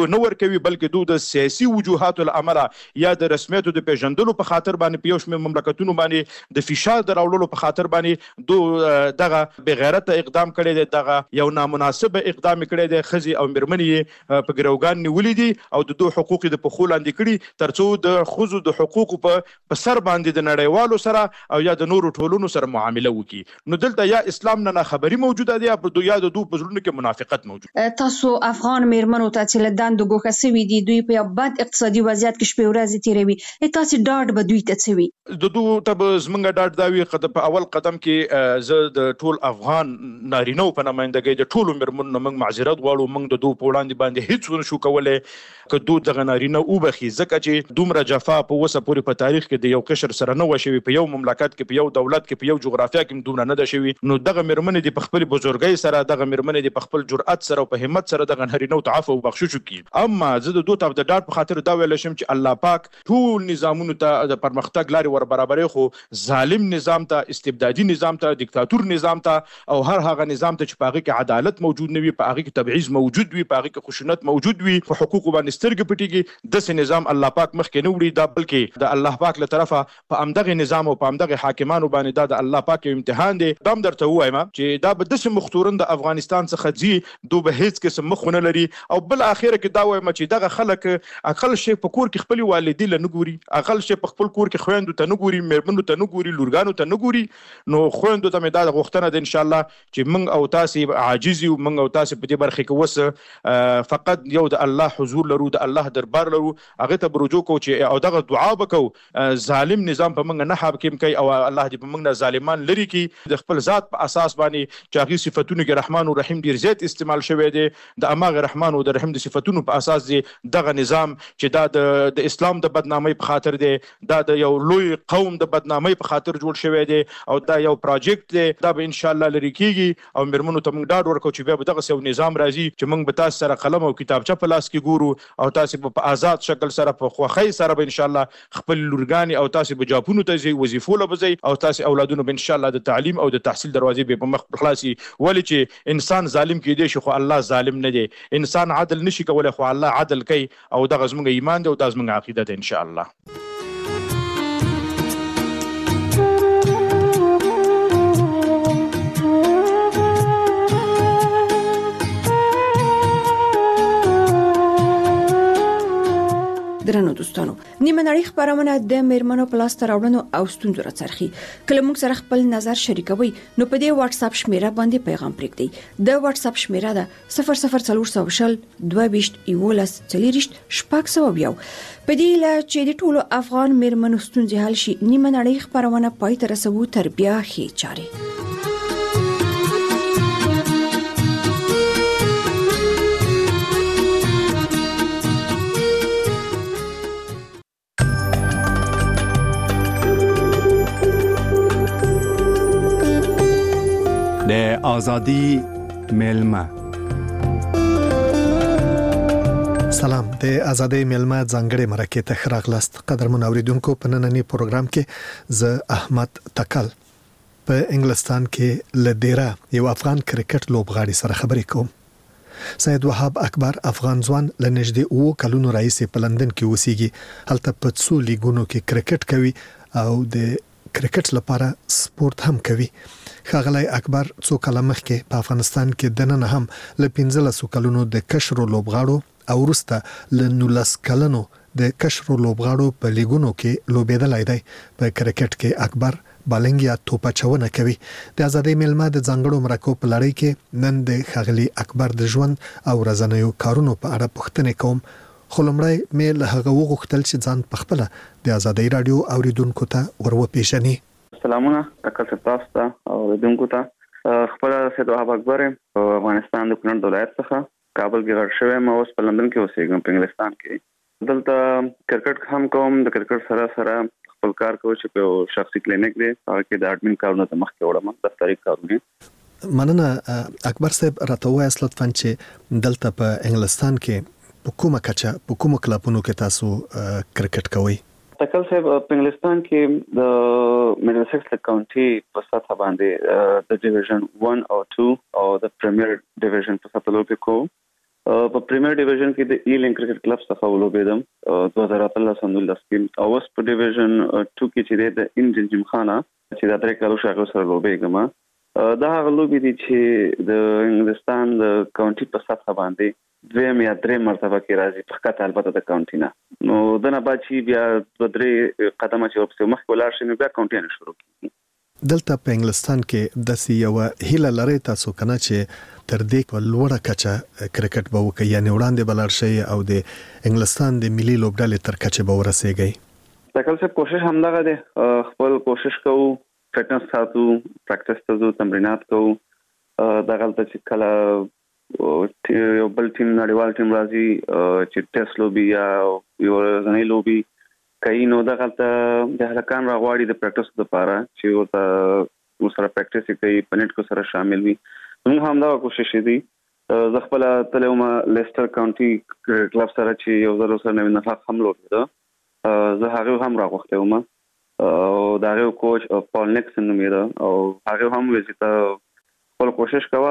کوي بلکې دوی د سیاسي وجوهاتو له امله یا د رسمیاتو د پیژندلو په خاطر باندې په یو شمېر مملکتونو باندې د فشار د راوړلو په خاطر باندې دوی دغه بغیرته اقدام کړی دی، دغه یو نامناسبه اقدام کړی دی. ښځې او مېرمنې په ګروګان نیولي دي او د دوی حقوق د پښو لاندې کړي تر څو د ښځو د حقوقو په سر باندې د نړیوالو سره او یا د نورو ټولنو سره معامله وکړي. نو دلته یا اسلام نه خبري موجوده دی یا د دوی په زړونو کې منافقت موجود. تاسو افغان مېرمنو ته چې له دندو ګوښه سوي دي، دوی په یو بد اقتصادي وضعیت کې شپې ورځې تېروي، تاسو ډاډ به دوی ته څه وي؟ د دوی ته به زمونږ ډاډ دا وي په اول قدم کې زه د ټول افغان نارینهو په نمایندګۍ د ټولو مېرمنو نه موږ معذرت غواړو. موږ د دوی په وړاندې باندې هیڅ ونشو کولی که دوی دغه نارینه وبخي، ځکه چې دومره جفا په اوسه پورې په تاریخ کې د یو قشر سره نه وه شوې، په یو مملکت کې، په یو دولت کې، په یو جغرافیه کې دومره نه ده شوې. نو دغه مېرمنې دي په خپل بزرګۍ سره، دغه مېرمنې دي په خپل جرأت سره او په همت سره دغه نارینهو ته عفو او بخشش وکړي. اما زه د دوی ته د ډاډ په خاطر دا ویلی شم چې الله پاک ټول نظامونو ته د پرمختګ لارې ور برابروي، خو ظالم نظام ته، استبدادي نظام ته، دیکتاتور نظام ته او هر هغه نظام ته چې په هغې کې عدالت موجود نه وي، په هغې کې تبعیض موجود وي، په هغې کې خشونت موجود وي، په حقوقو باندې سترګې پټېږي، داسې نظام الله پاک مخکې نه وړي. دا بلکې د الله پاک له طرفه په همدغې نظام او په همدغې حاکمانو باندې دا د الله پاک یو امتحان دی. دا هم درته ووایم چې دا به داسې مختورن د افغانستان څخه ځي، دوی به هېڅ قسم مخ ونه لري. او بل اخره کې دا وایم چې دغه خلک اقل شی په کور کې خپلې والدې له نه ګوري، اقل شی په خپل کور کې خویندو ته نه ګوري، مېرمنو ته نه ګوري، لورګانو ته نه ګوري. نو خویندو ته مې دا غوښتنه ده انشاءالله چې موږ او تاسې عاجز یو، موږ او تاسې په دې برخې کې اوس فقط یو د الله حضور لرو، د الله دربار لرو، هغې ته به رجوع کوو چې او دغه دعا به کوو ظالم نظام په موږ نه حاکم کوي او الله دې په موږ نه ظالمان لرې کړي. د خپل ذات په اساس باندې چې هغې صفتونو کې رحمان او رحیم ډېر زیات استعمال شوی دی، د هماغه رحمان او د رحیم د صفتونو په اساس دی دغه نظام چې دا د اسلام د بدنامۍ په خاطر دی، دا د یو لوی قوم د بدنامۍ په خاطر جوړ شوی دی او دا یو پروجیکټ دی. دا به انشاءالله لرې کېږي او مېرمنو ته موږ ډاډ ورکوو چې بیا به دغسې یو نظام راځي چې موږ به تاسو سره قلم او کتابچه په لاس کې ګورو او تاسې به په آزاد شکل سره په خوښۍ سره به انشاءالله خپل لورګانې او تاسې به جاپونو ته ځئ، وظیفو له به ځئ او تاسې اولادونو به انشاءالله د تعلیم او د تحصیل دروازې به په مخ خلاصي. ولې چې انسان ظالم کېدی شي خو الله ظالم نه دی، انسان عدل نشي کولی خو الله عدل کوي او دغه زموږ ایمان دی او دا زموږ عقیده ده انشاءالله. درنو دوستانو، نیمه نړۍ خبرونه د مېرمنو په لاسته راوړنو او ستونزو راڅرخي. کله موږ سره خپل نظر شریکوي نو په دې واتس اپ شمیره باندې پیغام پرېږدئ. د واتس اپ شمیره ده 00400 22 11 40 600. په دې لا چې د ټولو افغان مېرمنو ستونزې حل شي، نیمه نړۍ خبرونه پای ته رسوو تر بیا ښې چارې. د ازادي ملما. سلام، د ازادي ملما ځانګړي مرکه ته خراغلاست. قدرمن اوریدونکو، په نننی پروګرام کې زه احمد تکل په انګلستان کې لدیرا یو افغان کرکټ لوبغاړي سره خبرې کوم. سید وهاب اکبر افغان ځوان لنږدې 2 کلونو راهیسې په لندن کې اوسېږي. هلته په څو لیګونو کې کرکټ کوي او د کرکټ لپاره سپورت هم کوي. ښاغلی اکبر څو کاله مخکې په افغانستان کې دننه هم له 15 کلونو د کشرو لوبغاړو او وروسته له 19 کلونو د کشرو لوبغاړو په لیګونو کې لوبېدلی دی. په کرکټ کې اکبر بالنګ یا توپچونه کوي. د ازادي ملما د ځانګړو مرکو په لړۍ کې نن د ښاغلی اکبر د ژوند او ورځنیو کارونو په اړه پوښتنې کوم. خو لومړی مې له هغه وغوښتل چې ځان په خپله د ازادي رادیو اوریدونکو ته وروپېژني. سلامونه تاسو ته او اوریدونکو ته. خپل سید وهاب اکبر افغانستان د کونړ ولایت څخه کابل کې غړ شوی. ما اوس په لندن کې اوسېږم، په انګلستان کې. دلته کرکټ هم کوم. د کرکټ سره خپل کار کوم چې په شخصي کلینیک دی، هغه کې د اډمن کارونه ته مخکې وړم، دفتري کارونه. مننه اکبر صاحب، راته وایاست لطفاً چې دلته په انګلستان کې په کومه کچه په کومو کلبونو کې تاسو کرکټ کوئ؟ تکل صاحب، په انګلستان کې د میډلسکس کاونټي په سطح باندې د ډیویژن 1 او 2 او د پریمیر ډیویژن په سطح لوبې کوو. په پریمیر ډیویژن کې د ایلینګ کرکټ کلب څخه ولوبېدم 2013 کې او اوس په ډیویژن 2 کې چې د انجن جمخانه چې د درې کالو شاګرد سره لوبېږم. دا هغه لوبې دي چې د انګلستان د کاونټي په سطح باندې دویم یا درې مرتبه کې راځي په خطه البته د کاونټي نه. نو دنه بعد چې بیا د درې قدمه چې ورپسې مخکې ولاړ شي نو بیا کاونټي نه شروع کیږي. دلته په انګلستان کې د یو هیله لري تاسو کنه چې تر دې په لوړه کچه کرکټ به وکړي یعنی وړاندې بلار شي او د انګلستان د ملي لوبډلې تر کچه به ورسیږي؟ تکل څه کوشش همدغه ده، خپل کوشش کوو، فټنس ساتو، پریکټس ته تمرینات کوو. دغه چې کله یو بل ټیم نړیوال ټیم راځي چې ټیسټ لوبي یا یو ځنې لوبي کوي نو دغه ته د هلکان راغواړي د پریکټس لپاره چې ورته سره پریکټس کوي، پنټ کو سره شامل وي. موږ هم دا کوشش دي. زه خپل تلوم لیسټر کاونټي کلب سره چې یو ځل سره نوی نفاق هم لوبېده، زه هغه هم راغوښته وم او دا یو کوچ پال نیکسن نومېده او هغه هم ویل چې ته خپل کوشش کوه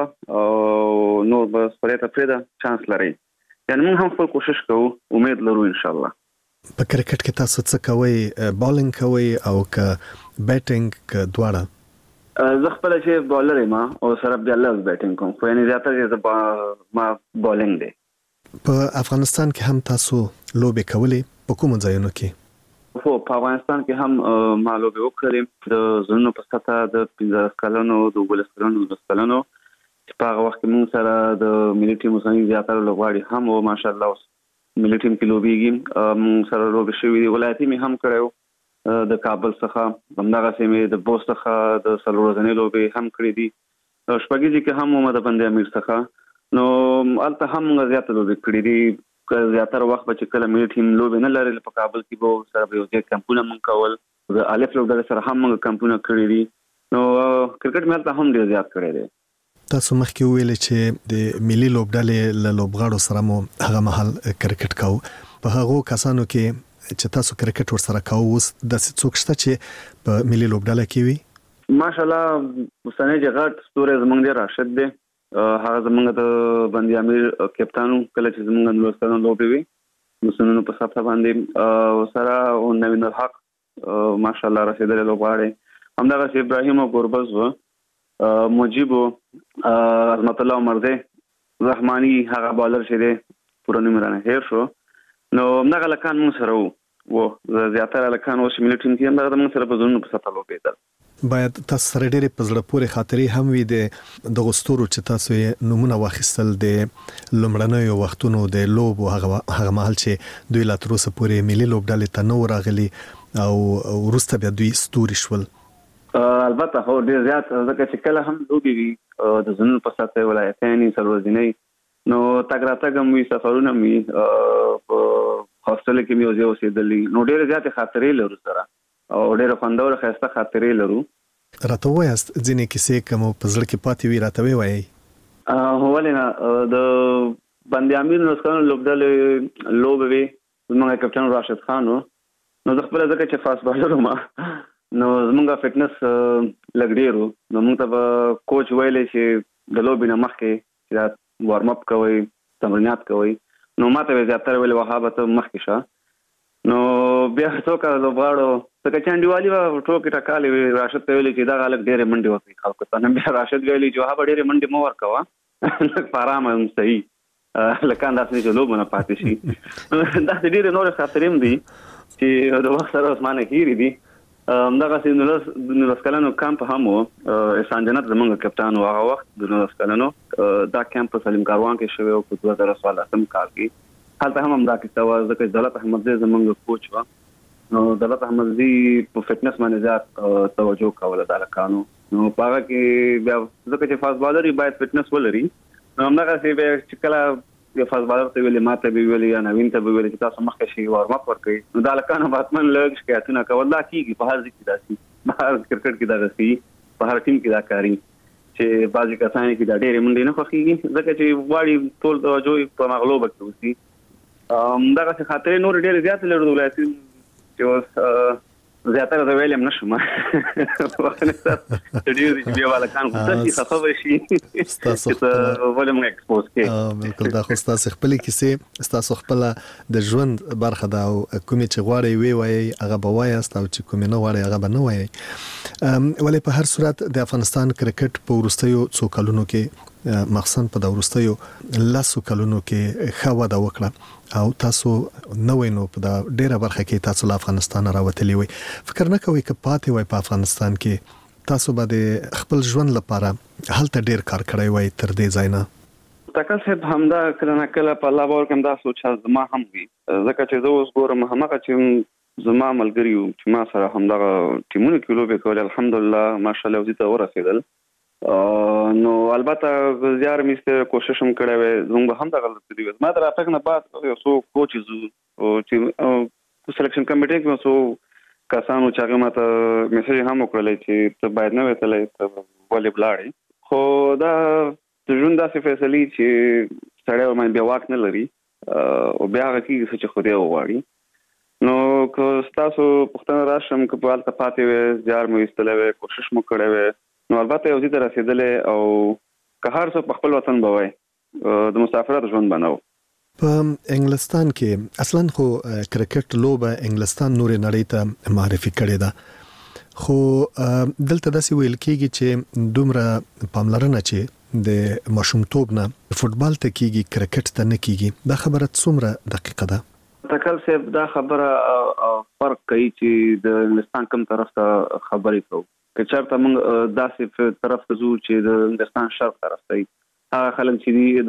او نو بس پرې ته پرېږده چانس لري. یعنې موږ هم خپل کوشش کوو، امید لرو ان شاء الله. په کرکټ کې تاسو څه کوئ؟ بالینګ کوئ او که بیټینګ که دواړه؟ زه خپل چې بالر یم او سره بیا لږ بیټینګ کوم، خو یعنې زیاتره ما بالینګ دی. په افغانستان کې هم تاسو لوبې کولې؟ په کومو ځایونو کې؟ خو په افغانستان کې هم ما لوبې وکړې د زړونو په سطحه د 15 کلونو، د 12 کلونو، 10 کلونو چې په هغه وخت کې موږ سره د ملي ټیم اوسنۍ زیاتره لوبغاړي هم او ماشاءالله اوس ملي ټیم کې لوبېږي. موږ سره لوبې شوې دي، ولایتي مې هم کړی د کابل څخه، همدغسې مې د بوست څخه د څلور ورځنۍ لوبې هم کړې دي. شپږیزې کې هم وم د بند امیر څخه، نو هلته هم موږ زیاته لوبې کړې دي. زیاتره وخت به چې کله ملي ټیم لوبې نه لرل په کابل کې به سره به یو ځای کمپونه موږ کول، د الف لوبډلې سره هم موږ کمپونه کړي دي. نو کرکټ مې هلته هم ډېر زیات کړی دی. تاسو مخکې وویلې چې د ملي لوبډلې له لوبغاړو سره مو هغه مهال کرکټ کوو. په هغو کسانو کې چې تاسو کرکټ ورسره کوو اوس داسې څوک شته چې په ملي لوبډله کې وي؟ ماشاءالله اوسنی چې غټ ستوری زموږ دی راشد دی، هغه زموږ د بند امیر کپتانو کله چې زموږ د لوستانو لوبې وي مسنونو په سطحه باندې سره او نوین الحق ماشاءالله رسیدلی لوبغاړی، همدغسې ابراهیم او ګوربز و، مجیب و، عظمت الله عمرزی، رحماني هغه بالر چې دی پوره نوم رانه هیر شو. نو همدغه هلکان موږ سره و، زیاتره هلکان اوس ملي ټیم کې همدغه موږ سره په زړونو په سطحه لوبېدل. باید تاسو سره ډېرې په زړه پورې خاطرې هم وي د دغو ستورو چې تاسو یې نومونه واخیستل د لومړنیو وختونو د لوبو هغه مهال چې دوی لا تر اوسه پورې ملي لوبډلې ته نه وو راغلي او وروسته بیا دوی ستوري شول. البته هو ډېر زیات، ځکه چې کله هم لوبې وي د زنونو په سطحه ولایتینې څلور ورځنۍ نو تګ راتګ هم وي، سفرونه هم وي، په هاسټل کې مې یو ځای اوسېدلي، نو ډېرې زیاتې خاطرې لرو سره او ډېره خوندوره ښایسته خاطرې لرو. راته ووایاست ځینې کیسې که مو په زړه کې پاتې وي راته ووایئ. ولې نه، د بند امیر 19 کلونو لوبډلې لوبې وې، زموږ کپټن راشد خان و. نو زه خپله ځکه چې فاست بالر وم نو زموږ فټنس لږ ډېر و، نو موږ ته به کوچ ویلی چې د لوبې نه مخکې چې دا وارم اپ کوئ، تمرینات کوئ، نو ما ته به زیاتره ویلې وهابه ته مخکې شه. نو بیا څو کاله لوبغاړو ځکه چې انډیوالي به ټوکې ټکالې وي، راشد ته ویلې چې دغه هلک ډېرې منډې وکړي خلکو ته، نن بیا راشد ویلي چې وهابه ډېرې منډې مه ورکوه، لږ په ارامه هم صحیح هلکان داسې چې لوبه نه پاتې شي. داسې ډېرې نورې خاطرې هم دي چې د وخت سره اوس ما نه هېرې دي. همدغسې 19 کلنو کمپ هم و، احسان جنت زموږ کپټان و هغه وخت د 19 کلنو. دا کمپ په سلیم کاروان کې شوی و په 2014 کال کې. هلته هم همدا کیسه وه، ځکه چې دولت احمدزی زموږ کوچ و، نو دولت احمدزی په فټنس باندې زیات توجه کوله د هلکانو. نو په هغه کې بیا ځکه چې فاست بالر باید فټنس ولري، نو همدغسې بیا چې کله یو فاست بالر ته ویلې، ما ته به ویلې یا نوین ته به ویلې چې تاسو مخکې شئ وارم اپ ورکوئ، نو د هلکانو به حتما لږ شکایتونه کول. دا کېږي په هر ځای کې داسې، په هر کرکټ کې دغسې په هر ټیم کې دا کاري چې بعضې کسان کې دا ډېرې منډې نه خوښېږي، ځکه چې غواړي ټول توجه په هغه لوبه کې اوسي. دغسې خاطرې نورې ډېرې زیاتې لرو د ولایتي چې اوس زیاتره د ویلم نشم وخت ډیر دی بیا والا کان غوښتل چې خفه شي تاسو ولې موږ ایکسپوز کې بالکل دا خو تاسو خپل کیسه تاسو خپل د ژوند برخه دا او کومې چې غواړي وی وای هغه به وای است او چې کومې نه غواړي هغه به نه وای ولې په هر صورت د افغانستان کرکټ په ورستیو څو کلونو کې مخصوصا په د ورستیو لاسو کلونو کې ښه وده وکړه او تاسو نوې نو په ډیره برخه کې تاسو له افغانستان راوتلی وي فکر نه کوئ چې پاتې وای په افغانستان کې تاسو به خپل ژوند لپاره هلته ډیر کار کړی وای تر دې ځای نه تکل صاحب همدا کله نه کله په الله باور کوم دا سوچ زما هم وي ځکه چې زه اوس ګورم هغه چې زما ملګری یو چې ما سره همدا ټیمونه کې لوبې کول الحمدلله ماشاءالله وزي ته ورسېدل نو البته زیار میسته کوشش هم کړی وای زموږ هم دا غلطي دي ما تر افغان نه بعد یو څو کوچز او چې سلیکشن کمیټې کې څو کسانو چې هغه ماته میسج هم وکړل چې ته باید نه وتلې ته ولې بلاړې خو دا د ژوند داسې فیصلې چې سړی ورمن بیا واک نه لري او بیا هغه کېږي چې خو دې وغواړي نو که تاسو پښتنه راشم که په حالت پاتې وي زیار مو ایستلی وي کوشش مو کړی وي نو البته یو ځای ته رسېدلی او که هر څه په خپل وطن به وای د مسافرت ژوند به نه و په انګلستان کې اصلا خو کرکټ لوبه انګلستان نورې نړۍ ته معرفي کړې ده خو دلته داسې ویل کېږي چې دومره پاملرنه چې د ماشومتوب نه فوټبال ته کېږي کرکټ ته نه کېږي دا خبره څومره دقیقه ده تکل صاحب دا خبره فرق کوي چې د انګلستان کوم طرف ته خبرې کوو که چېرته موږ داسې طرف ته ځو چې د انګلستان شرق طرف ته هغه خلک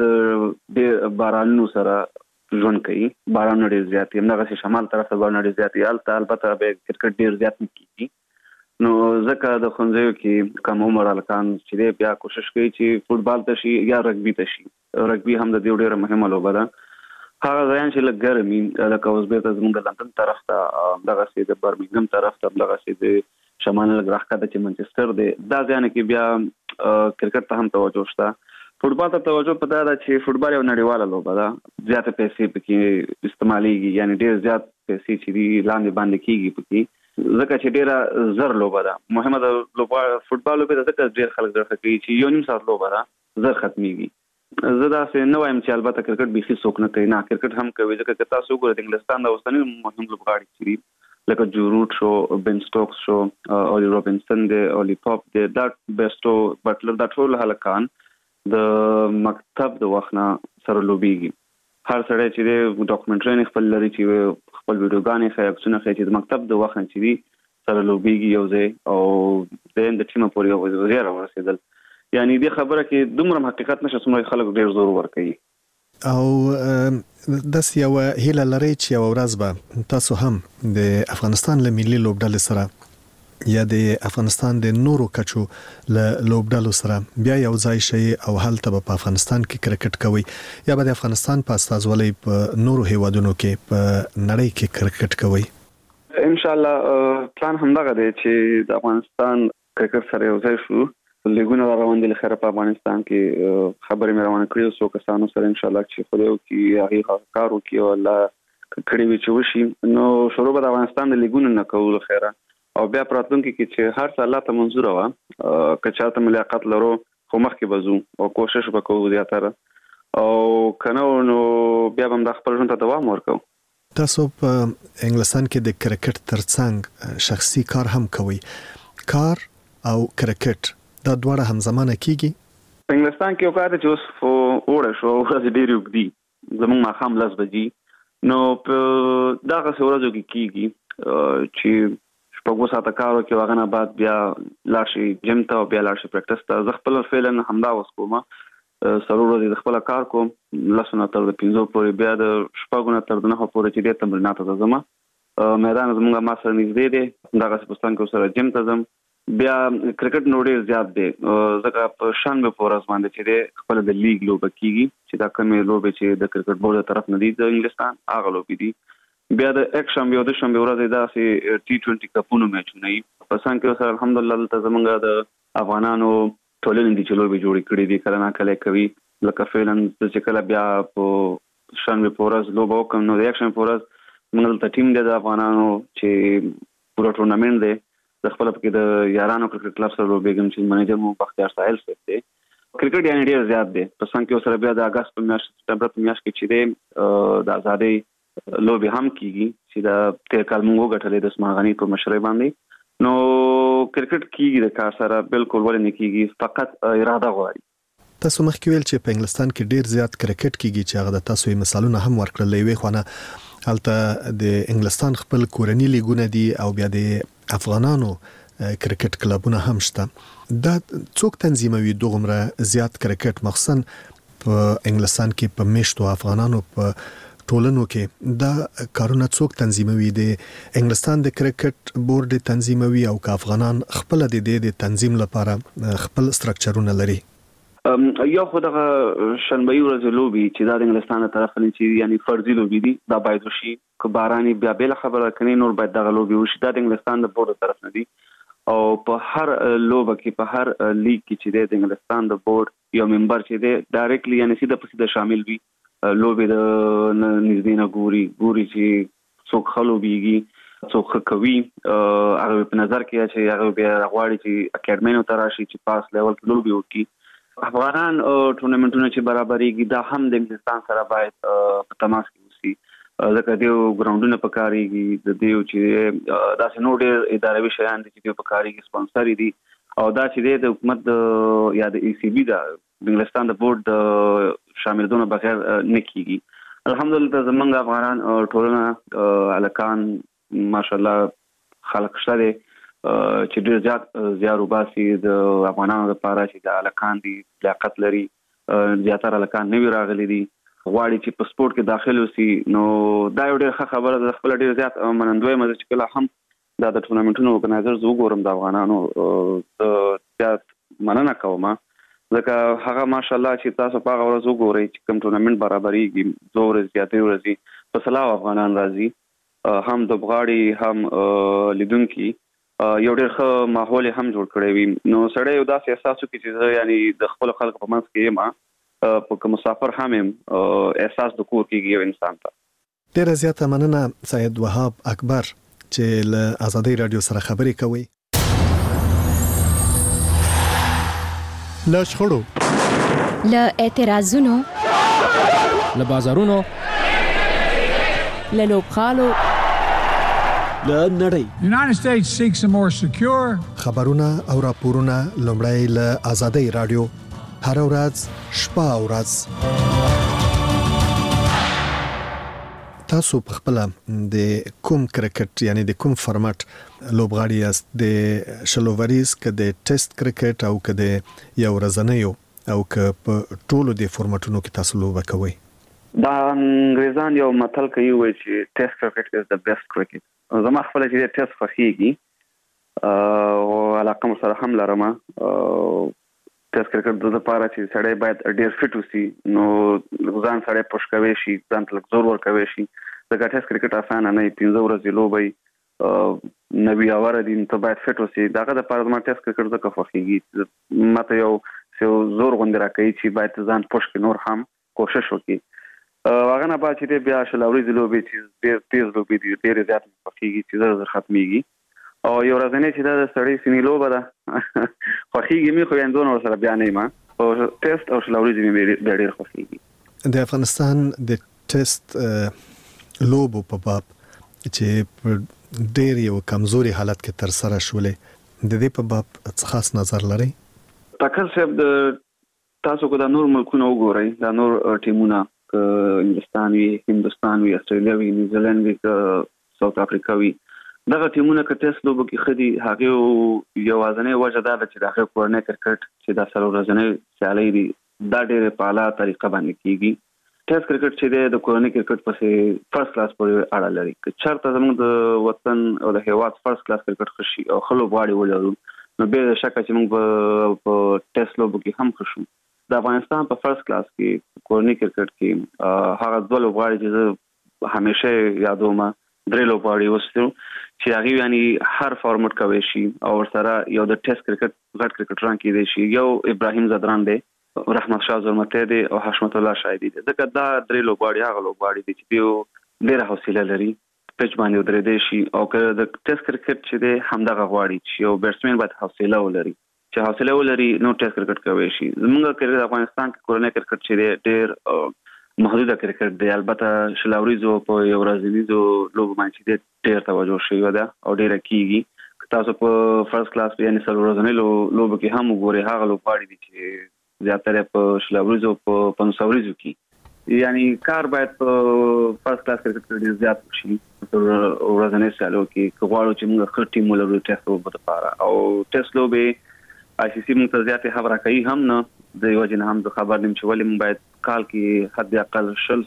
چې د بارانونو سره ژوند کوي باران ډېر زیات یې همدغسې شمال طرف ته باران ډېر زیات یې هلته البته به کرکټ ډېر زیات نه کېږي نو ځکه د ښوونځیو کې کم عمر هلکان چې دی بیا کوشش کوي چې فوټبال ته شي یا رګبي ته شي رګبي هم د دې ډېره مهمه لوبه ده هغه ځایان چې لږ ګرم وي لکه اوس بېرته زموږ د لندن طرف ته همدغسې د برمنګم طرف ته همدغسې د شمال لږ راښکته چې منچسټر دی دا ځایانو کې بیا کرکټ ته هم توجه شته فوټبال ته توجه په دا ده چې فوټبال یو نړیواله لوبه ده زیاته پیسې پکې استعمالیږي یعنی ډېر زیات پیسې چې دي لاندې باندې کېږي پکې ځکه چې ډېره زر لوبه ده مهمه ده فوټبال لوبې ته ځکه ډېر خلک درخه کوي چې یو نیم ساعت لوبه ده زر ختمېږي زه داسې نه وایم چې البته کرکټ بیخي څوک نه کوي نه کرکټ هم کوي ځکه که تاسو وګورئ د انګلستان د اوسني مهم لوبغاړي چې دي لکه جو روټ شو بن سټوکس شو اولی روبنسن دی اولی پاپ دی دا بیسټو بټلر دا ټول هلکان د مکتب د وخت نه سره لوبېږي هر سړی چې دی ډاکومنټري خپل لري چې خپل ویډیوګانې ښایي عکسونه ښایي چې د مکتب د وخت نه چې دي سره لوبېږي یو ځای او د ټیمه پورې زیاره ورسېدل یعنی دې خبره کې دومره حقیقت نشه څومره خلک ډېر زور ورکوي او داس یو هیله لري چې یو ورځ به تاسو هم د افغانستان له ملي لوبډلې سره یا د افغانستان د نورو کچو له لوبډلو سره بیا یو ځای شي او هلته په افغانستان کې کرکټ کوي یا به د افغانستان په استازولۍ په نورو هیوادونو کې په نړۍ کې کرکټ کوي ان شاء الله پلان همدغه دی چې د افغانستان کرکټ سره یو ځای شو لیګونه روان دي لخر په افغانستان کې خبرې مې روانه کړې څو کسانو سره ان شاء الله چې خو دې هغه کار وکړي او الله کړي وي چې وشي نو شروع به د افغانستان د لیګونو نه کوو خیره او بیا پراتونکو کې چې هر څه الله ته منظور و که چاته ملاقات لرو خو مخکې بزو او کوشش وکړو زیاتره او کنه نو بیا هم د خپل ژوند ته دوام ورکو تاسو په انګلستان کې د کرکټ ترڅنګ شخصي کار هم کوي کار او کرکټ دا دواړه همزمانه کیږي په انګلستان کې وکړه چې اوس وړه شو ورځ ډېر وګدي زموږ ماښام 10 بجې نو په دغه ورځو کې کیږي چې شپږ ساعته کار وکړي هغه نه بعد بیا لاړ شي جیم ته او بیا لاړ شي پریکټس ته زه خپل فعلا همدا اوس کوم سرور ورځې خپل کار کوم لسونه تر 15 پورې بیا د شپږونه تر 9 پورې چې د تمرینات ته ځم میدان زموږ ما سره نږدې دی دغه پاکستان کې سره جیم ته ځم بیا کرکټ نو ډېر زیات دی ځکه په شنبه په ورځ باندې چې دی خپل د لیګ لوبه کیږي چې دا کومې لوبې چې د کرکټ بورډ طرف نه دي د انګلستان هغه لوبې دي بیا د یک شنبه او د شنبه ورځ داسې ټي 20 کپونو میچونه وي په سان کې سره الحمدلله ته زمونږ د افغانانو ټولنې دي چې لوبې جوړې کړې دي کله نه کله کوي لکه فعلا چې کله بیا په شنبه په ورځ لوبه وکم نو د یک شنبه په ورځ موږ ته ټیم دی د افغانانو چې پوره ټورنمنت دی. د خپل کې د یارانو کرکټ کلب سره لوبېږم چې منیجر مو بختیار ساحل صاحب دی. کرکټ یعنی ډیر زیات دی. په څنګه کې سره بیا د اگست په میاشت سپتمبر په میاشت کې چې دی د آزادۍ لوبې هم کیږي چې د تیر کال موږ غټلې د عثمان غنی په مشرۍ باندې. نو کرکټ کیږي د کار سره بالکل ولې نه کیږي، فقط اراده غواړي. تاسو مخکې ویل چې په انګلستان کې ډیر زیات کرکټ کیږي چې هغه د تاسو مثالونه هم ورکړل. یوې خونه هلته د انګلستان خپل کورنی لیګونه دي او بیا د افغانانو کرکټ کلبونه هم شته. دا څوک تنظیموي دوغمره زیات کرکټ مخصوصا په انګلستان کې په میشتو افغانانو په ټولنو کې دا کارونه څوک تنظیموي؟ د انګلستان د کرکټ بورډ تنظیموي او که افغانان خپل د تنظیم لپاره خپل سټرکچرونه لري؟ یو خو دغه شنبهي ورځ لوبي چې د انګلستان طرف نه چې یعنی فرضي لوبي دي دا باید وشي. که باراني بیا بل خبره کني نور باید دغه لوبي وشي. د انګلستان د بورډ طرف نه دي او په هر لوبه کې په هر لیګ کې چې د انګلستان د بورډ یو ممبر چې دی ډایرکټلی یعنی سیده په سیده شامل وي. لوبي د نږدې نه ګوري چې څوک خلوبيږي څوک کوي. هغه په نظر کې چې هغه بیا غواړي چې اکیډمینو تراشي چې پاس لیول کې لوبي وکړي. افغانان ټورنمنټونه چې برابرېږي دا هم د انګلستان سره باید په تماس کې وسی. ځکه دیو ګراوندونه پکاريږي د دیو چې داسې نور ډېر اداري شیان دي چې دیو پکاريږي سپانسر دي او دا چې د حکومت یا د ای سی بی د انګلستان د بورډ شاملونه بغیر نه کیږي. الحمدلله زمونږ افغانان ټولنه الکان ماشاءالله خلق شته چې ډېر زیات زیارو باسي د افغانانو لپاره چې د الکان دي لیاقت لري. زیاتره الکان نوی راغلي دي غواړي چې په سپورت کې داخل وسی. نو دا یو ډېر ښه خبره ده. خپل ډېر زیات منندوی مزه چې کله هم دا د ټورنمنټونو ارګنایزر زو ګورم د افغانانو زیات مننه کوم ځکه هغه ماشاءالله چې تاسو په هغه ورځ وګورئ چې کوم ټورنمنت برابرېږي 2 ورځې زیاتې ورځې په سلاو افغانان راځي هم د بغاړي هم لیدونکي یو ډېر ښه ماحول هم جوړ کړی وي. نو سړی یو داسې احساس وکړي چې یعنی د خپل خلکو په منځ کې یم په مسافر هم احساس د کور کېږي یو انسان ته. ډېره زیاته مننه سید وهاب اکبر چې له آزادۍ رادیو سره خبرې کوي. له شخړو، له اعتراضونو، له بازارونو، له لوبغالو، له نړۍ. United States seeks a more secure. خبرونه او راپورونه لومړی له آزادۍ رادیو هر ورځ شپه او ورځ. تاسو په خپل د کوم کرکټ یعنی د کوم فارمټ لوبغاړي یاست؟ د شلووریز که د ټیسټ کرکټ او که د یو ورځنیو او که په ټولو د فارمټونو کې تاسو لوبه کوئ؟ دا انګریزان یو متل کوي چې ټیسټ کرکټ از د بیسټ کرکټ. زما خپل چې ټیسټ خوښیږي او علاقه مو سره هم لرم. ټیسټ کرکټ د لپاره چې سړی باید ډیر فټ وسی نو ځان سړی پوش کوي شي ځان ته زور ور کوي شي. ځکه ټیسټ کرکټ اسانه نه 15 ورځې لوبي نوی اور دي ته باید فټ وسی. داغه د لپاره ما ټیسټ کرکټ د خوښیږي. ماته یو زور غوندې راکوي چې باید ځان پوش کې نور هم کوشش وکړي. هغه نه بعد چې بیا شلوري لوبي چې ډیر تیز لوبي دي ډیر زیات خوښیږي چې زر ختميږي او یو ورځنی چې دا سړی سینې لوبه ده خوښیږي مې خو اندونه سره بیا نه ما او ټیسټ او شلوري مې ډیر خوښیږي. د افغانستان د ټیسټ لوبو په باب چې ډیر یو کمزوري حالت کې تر سره شولې د دې په باب څه خاص نظر لري؟ ټاکل صاحب تاسو کو د نور ملکونو وګورئ دا نور ټیمونه انګلستان وی هندستان وی استرالیا وی نیوزیلند وی ساوث افریقا وی دغه ټیمونه که ټیسټ لوبو کې خدي هغه یو ځنې وجه دا چې دغه کورنۍ کرکټ چې د سلو ورځې سیالي دي دا ډېر په اعلی طریقه باندې کیږي. ټیسټ کرکټ چې د کورنۍ کرکټ پسې فرست کلاس پورې اړه لري. که چرته زموږ د وطن او د هیواد فرست کلاس کرکټ خشي او خلو غواړي ولرو نو به شک چې موږ په ټیسټ لوبو کې هم خوشو. د افغانستان په فرست کلاس کې کورنۍ کرکټ کې هغه ډول غواړي چې همیشه یادوم درې لوبغاړي وستو چې هغه یعنی هر فارمټ کوي شي او سره یو د ټیسټ کرکټ غټ کرکټران کې دی شي. یو ابراهیم زدران دی، رحمت شاه زلمته دی او حشمت الله شایدی دی. ځکه دا درې لوبغاړي هغه لوبغاړي دي چې ډېر حوصله لري پچ باندې ودرېدې شي او که د ټیسټ کرکټ چې دی همدغه غواړي چې یو بیټسمن باید حوصله ولري چې حوصله ولري نو ټیسټ کرکټ کوي شي. زموږ کرکټ افغانستان کې کورنۍ کرکټ چې دی ډېر محدوده کرکټ دی. البته شلاوریزو په یو ورځنیزو لوبو باندې دی ډېر توجه شوی ده او ډېر کیږي. تاسو په فرست کلاس یعنی څلور ورځنۍ لوبو کې هم وګورئ هغه لوبغاړي دي چې زیاتره په شلاوریزو په پنځوريزو کې یعنی کار باید په فرست کلاس کرکټ کې ډېر زیات وشي. ورځنۍ سیالو کې غواړو چې موږ خپل ټیم ولرو ټیسټ لوبو لپاره او ټیسټ لوبې آی سی سی موږ ته زیاتې خبره کوي هم نه د یو جن هم خبر نیم چې ولې موږ باید کال کې حد اقل شل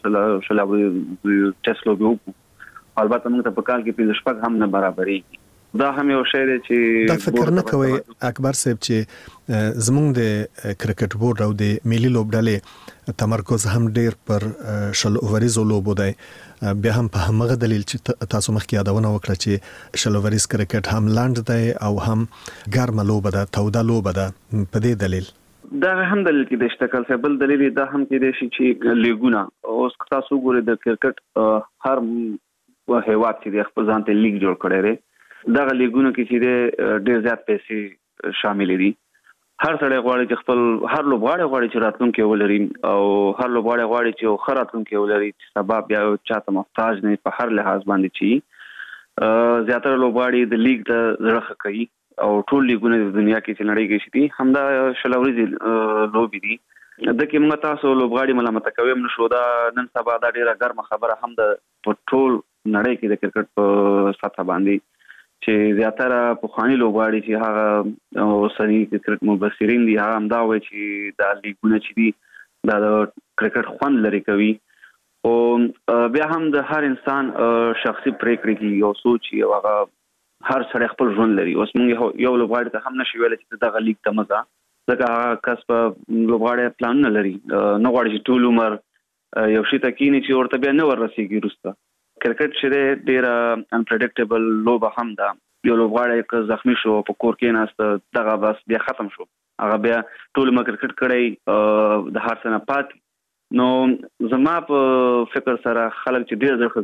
ټیسټ لوبې وکړو. البته موږ ته په کال کې 15 هم نه برابرېږي. دا هم یو شی دی چې دا فکر نه کوي اکبر صاحب چې زموږ د کرکټ بورډ او د ملي لوبډلې تمرکز هم ډیر پر شل اووریزو لوبو دی. بیا هم په همغه دلیل چې تاسو مخکې یادونه وکړه چې شل اووریز کرکټ هم لاند دی او هم ګرمه لوبه ده توده لوبه ده. په دې دلیل دا هم دلیل کې د اشتکل څخه بل دلیل دا هم کې دی چې لیګونه اوس تاسو ګورئ د کرکټ هر هیواد چې د خپل ځان ته لیګ جوړ کړی دی. دغه لیګونو کې چې ډېر زیات پیسې شامل دي. هر سړی غواړي چې خپل هر لوبغاړی غواړي چې راتلونکي ولري او هر لوبغاړی غواړي چې یو ښه راتلونکي ولري چې سبا بیا چاته محتاج نه په هر لحاظ باندې چې زیاتره لوبغاړي د لیګ ته زړه کوي او ټول لیګونه د دنیا کې چې نړۍ کې شي همدا شلوريزي لوبي دي. د کې موږ تاسو لوبغاړي ملامت کوي نو شو دا نن سبا دا ډیره ګرمه خبره هم د ټول نړۍ کې د کرکټ په سطح باندې چې زیاتره پخوانی لوبغاړي چې هغه اوسنی کرکټ مبصرین دي هغه هم دا وایي چې دا لیګونه چې دي دا د کرکټ خوند لري کوي او بیا هم د هر انسان شخصي پریکړې کې یو سوچ یو هغه هر سړی خپل ژوند لري. اوس موږ یو لوبغاړي ته هم نشي ویل چې دغه لیګ ته مزه ځکه کس په لوبغاړي پلان نه لري نه غواړي چې ټول عمر یو شي تکینی چې ورته بیا نه ورسیږي وروسته. کرکټ چې ډېر انپریډکټیبل لوبه هم ده. یو لوبغاړی که زخمی شو په کور کې ناست دغه بس بیا ختم شو هغه بیا ټول ما کرکټ کړی د هر څه نه پات نو زما په فکر سره خلک چې ډېر ځخه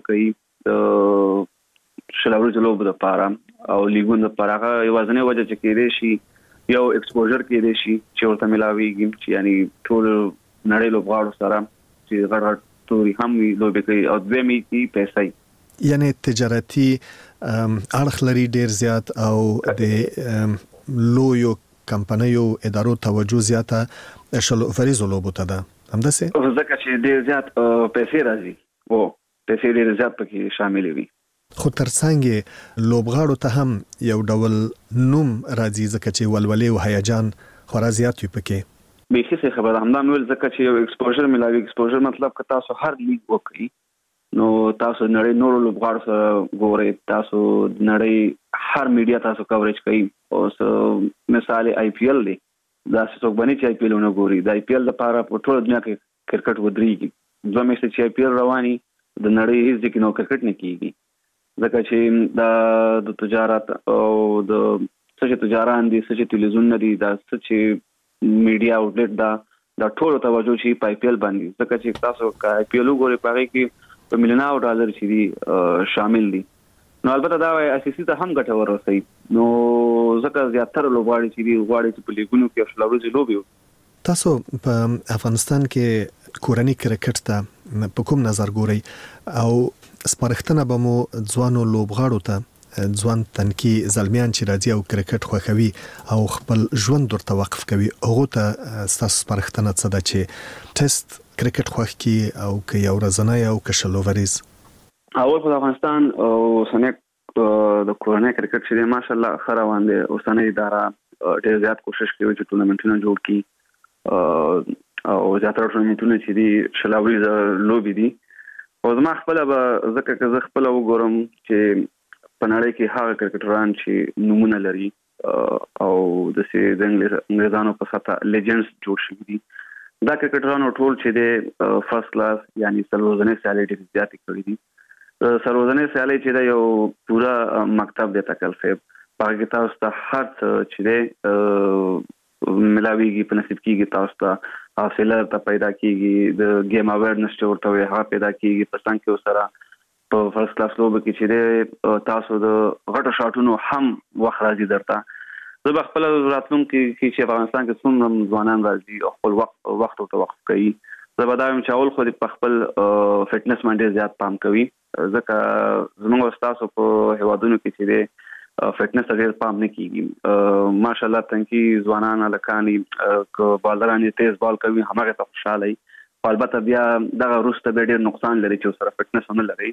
کوي شلاوري لوبه لپاره او لیګونو لپاره هغه یوازنی وجه چې کېدې شي یو ایکسپوژر کېدې شي چې ورته ملاويږي چې یعنی ټول نړۍ لوبغاړو سره چې غړ توري هم لوبي کوي او دوی کې پیسې یعنی تجارتي اړخ لري ډیر زیات او د لویو کمپنیو ادارو توجه زیاته شلو فریزو لوبو ته ده همداسې ځکه چې ډیر زیات پیسې راځي او پیسې ډیر زیات پکې شامل وي. خو ترڅنګ لوبغاړو ته هم یو ډول نوم راځي ځکه چې ولولې او هیجان خورا زیات وي پکې. بیخي څه خبره همدا مول ځکه چې یو ایکسپوژر ملاوي. ایکسپوژر مطلب که تاسو هر لیګ وکړي نو تاسو نړۍ نور لوبغاړو سره ګورئ تاسو نړۍ هر میډیا تاسو کوریج کوي. اوس مثال آی پی ایل دی دا څوک باندې چې آی پی ایل نه ګوري د آی پی ایل لپاره په ټول دنیا کې کرکټ ودرېږي. دوه میاشتې چې آی پی ایل رواني د نړۍ هیڅ ځکه نو کرکټ نه کیږي ځکه چې د تجارت او د څه تجاران دي څه تلویزیون دي دا څه میډیا اوټلټ دا ټول توجه شي په آی پی ایل باندې ځکه چې تاسو آی پی ایل وګورئ پاره کې په ملیونونو ډالر چې دي شامل دي. نو البته دا آی سی سی ته هم ګټور رسي نو ځکه زیاتره لوبغاړي چې دي غواړي چې په لیګونو کې شلوريزي لوبي. تاسو په افغانستان کې کورنۍ کرکټ ته په کوم نظر ګورئ او سپارښتنه به مو ځوانو لوبغاړو ته ځوان تنکي زلمیان چې راځي او کرکټ خوښوي او خپل ژوند ورته وقف کوي هغه ته تاسو سپارښتنه څه ده چې ټیسټ کرکټ خوښ کی او که یو ورځنی او که شلووریز اول په افغانستان او سنک د کورنۍ کرکټ چې ماشاءالله خروان دي او سنې اداره ډېر زیات کوشش کوي چې ټورنمنټونه جوړ کړي او زیاتره ټورنمنټونه چې دي شلووریز لوبي دي او زما خپل به ځکه که زه خپل وګورم چې په نړۍ کې هغه کرکټران چې نمونه لري او د انګلیزانو په ساته لیجنډز جوړ شوي دي دا کرکټرانو ټول چې د فرست کلاس یعنی سلوزنې سیالي ډېر زیات کړې دي. سلوزنې سیالي چې دا یو پورا مکتب دی تکل صاحب هغه کې تاسو ته هر څه چې دی ملاويږي په نصیب کېږي تاسو ته حاصله ته پیدا کېږي د گیم اویرنس چې ورته هغه پیدا کېږي په څنګه کې سره په فرست کلاس لوب کې چې تاسو د غټو شاټونو هم وخت راځي درته زه به خپل راتلونکي کې چې افغانستان کې څومره ځوانان راځي او خپل وخت او توقف کوي زه به دا وایم چې اول خو په خپل فټنس باندې زیات پام کوي ځکه زموږ تاسو په هیوادونو کې چې فټنس ډېر پام نه کیږي ماشاءالله تنکي ځوانان الکاني ک بالران تیز بال کوي هغه ته خوشاله وي البته بیا دغه روسته به ډېر نقصان لري چې سره فټنس نه لري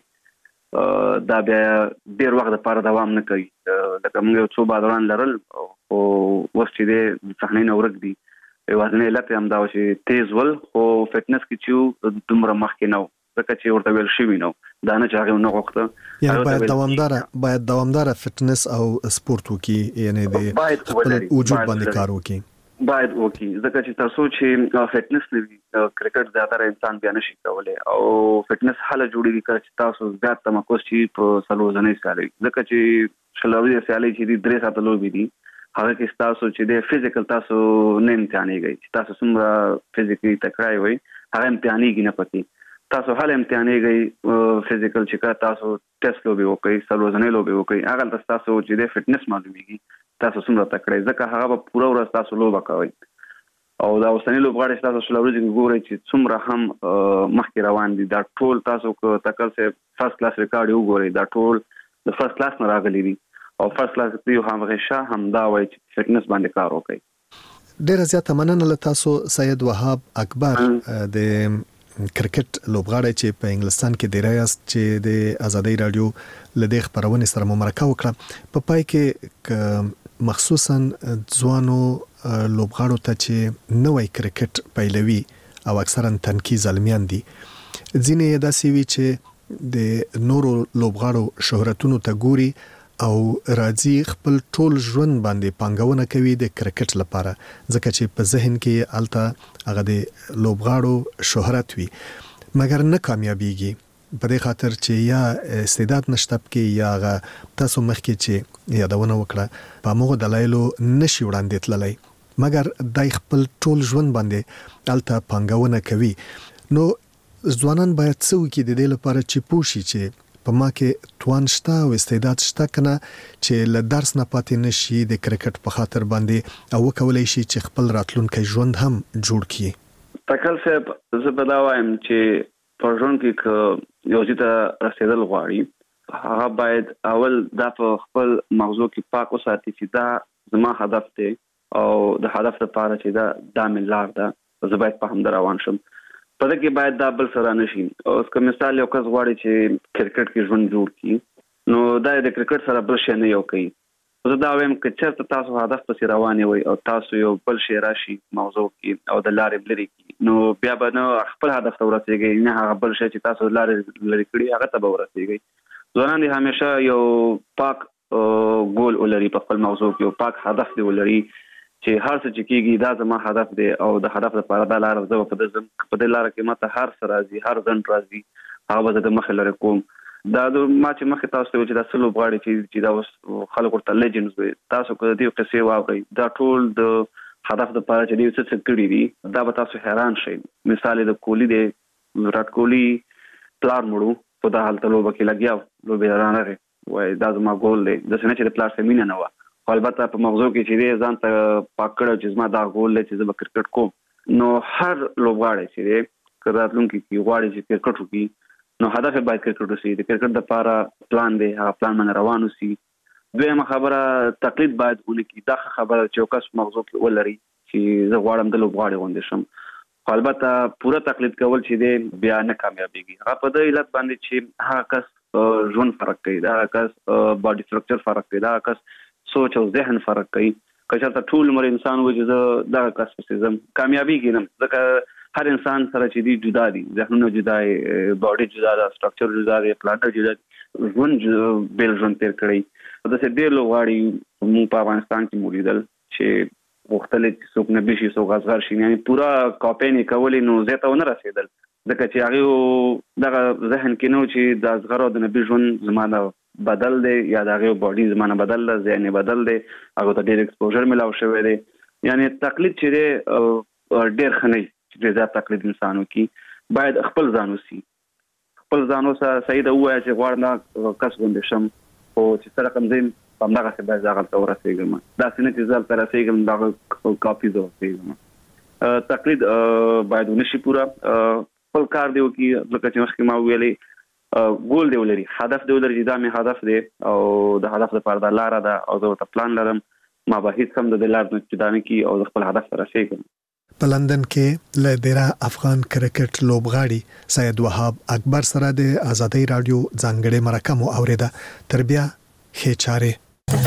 دا بیا ډېر وخت لپاره دوام نه کوي لکه موږ یو څو بالران لرل او اوس چې د صحنې نه ورک دي یوازینی علت هم دا چې تیز ول خو فټنس کې چې دومره مخکې نه و ځکه چې ورته ویل شوي نه دا نه چې هغه نه غوښته یعنې باید دوامداره فټنس او سپورت وکړي یعنی د خپل وجود باندې کار وکړي باید وکي ځکه چې تاسو چې فټنس لري کرکټ زیاتره انسان بیا نشي کولای او فټنس حاله جوړیږي چې تاسو زیات تمرکز شي په سلوزنې سره ځکه چې شلوري سیالي چې 3 ساعت لوبي دي هغه کې تاسو چې د فزیکل تاسو نه امتحانيږي چې تاسو څومره فزیکلی تکړه وي هغه امتحانيږي نه پکې تاسو حاله امتحانيږي فزیکل چې تاسو ټیسټ لوبي وکړي سلوزنې لوبي وکړي هغه تاسو چې د فټنس معلومیږي تاسو څومره تکړه ځکه هغه په پوره ورځ تاسو لوبه کوي او دا اوسنی لوبغاړي تاسو شلوري ګورئ چې څومره هم مخکې روان دي دا ټول تاسو کو تکل سه فرست کلاس ریکارډ وګورئ دا ټول د فرست کلاس نه راغلي دي او فرست کلاس کې هم غشا هم دا وایي چې فټنس باندې کار وکړي ډیر زیاته مننه له تاسو سید وهاب اکبر د کرکټ لوبغاړی چې په انګلستان کې دی راست چې د ازادي رادیو لدې خبرونه سره مرکه وکړه په پای کې مخصوصا ځوانو لوبغاړو ته چې نوې کرکټ پیلوي او اکثرا تنکي ظالمیان دي ځینې داسې وی چې د نورو لوبغاړو شهرتونو ته ګوري او راځي خپل ټول ژوند باندې پانګونه کوي د کرکټ لپاره ځکه چې په ذهن کې الته هغه د لوبغاړو شهرت وي مګر نه کامیابیږي په دې خاطر چې یا استعداد نشته کې یا تاسو مخکې چې یادونه وکړه په موږ دلایلو نشي وړاندې تللی مګر دای خپل ټول ژوند باندې الته پانګونه کوي نو ځوانان باید څه وکړي د دې لپاره چې پوښي چې په ما کې توان شته او استعداد شته کنه چې له درس نه پاتې نشي د کرکټ په خاطر باندې او کولای شي چې خپل راتلونکي ژوند هم جوړ کړي تکل صاحب زه به دا وایم چې په ژوند کې یو ځای رسیدل غواړي هغه باید اول دا په خپل موضوع کې پاک وساتي چې دا زما هدف دی او د هدف لپاره چې دا ملار ده زه باید په هم روان شم په دې کې باید دا بل سره نشي اوس کوم مثال یو کس غواړي چې کرکټ کې ژوند جوړ کړي نو دا د کرکټ سره بل شي نه یو کوي زه دا وایم چې چېرته تاسو هدف پسې روانې وي او تاسو یو بل شي راشي موضوع کې او د لارې لري نو بیا به نو خپل هدف ته ورسېږئ نه هغه بل شي چې تاسو لارې لري کړی هغه ته به ورسېږئ ځوانان دې همیشه یو پاک ګول ولري په خپل موضوع کې یو پاک هدف دی ولري چې هر څه چې کیږي دا زما هدف دی او د هدف لپاره دا لار زه په دې لار کې ماته هر څه راځي هر ځن راځي هغه به د مخ لري کوم دا ما چې مخه تاسو ته چې دا سلو غواړي چې دا خلک ورته لیجنډز وي تاسو کو دې قصې واورئ دا ټول د هدف لپاره چې دې څه کړی دي دا به تاسو حیران شئ مثال د کولی دی وراټ کولی پلان مړو په دا حالت لوبه کې لګیا لوبه رانه وای دا زما ګول دی د سنه چې د پلاس مینه نه و البته په موضوع کې چې ځان ته پاکړو چې زما دا ګول دی چې زه کرکټ کوم نو هر لوبغاړی چې کراتلونکو کې غواړي چې کرکټ وکړي نو هدف باید کرکټ وسی د کرکټ لپاره پلان دی هغه پلان باندې روان وسی دویمه خبره تقلید باید ونکړي دا خبره چې کس موضوع کې ولري چې زه غواړم د لوبغاړي غونډې شم البته پوره تقلید کول چې دی بیا نه کامیابیږي هغه په دې علت باندې چې هغه کس ژوند فرق کوي دا کس باډي سټرکچر فرق کوي دا کس سوچ او ذهن فرق کوي کله چې ټول عمر انسان وځي دا کس پسې کامیابیږي نه ځکه هر انسان سره چې دی جدا دي ذهنونه جدا دي باډي جدا ده سټرکچر جدا دی پلان جدا ژوند بیل ژوند تیر کړی د څه ډیر لوغاړي مو په افغانستان کې مولیدل چې مختلف څوک نه بشي څوک اصغر شي یعنی پورا کاپی نه کولې نو زه ته نه رسیدل ځکه چې هغه دغه ذهن کې نو چې د اصغر او د نبی ژوند زمانه بدل دی یا دغه باډي زمانه بدل دی ذهن بدل دی هغه ته ډیر ایکسپوژر ملاو شوی دی یعنی تقلید چې ډیر خنۍ چې زیات تقلید انسانو کې باید خپل ځان وسی خپل ځانو سره صحیح ده وایي چې غواړم کس غوندې شم او چې سره کوم ځای په همدغه څه باید هغه ته ورسېږم داسې نه چې زه هلته رسېږم دغه کافي زه ورسېږم تقلید باید ونشي پوره خپل کار دی وکړي لکه چې مخکې ما ویلې ګول دی ولري هدف دی ولري چې دا مې هدف دی او د هدف لپاره دا لاره ده او زه ورته پلان لرم ما به هیڅ هم د دې لار نه جدا نه کړي او د خپل هدف ته رسېږم. په لندن کې له ډیره افغان کرکټ لوبغاړي سید وهاب اکبر سره د آزادۍ رادیو ځانګړې مرکه مو اوریده. تر بیا ښې چارې.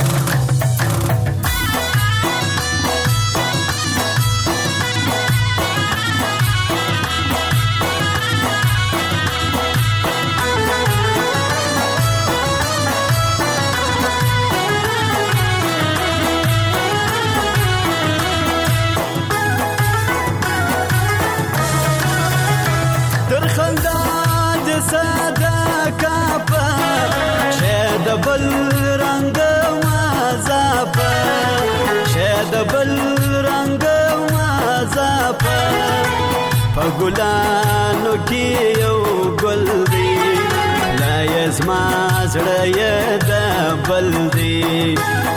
ګلانو کې یو ګل دی لا یزما زړه یې د بل دی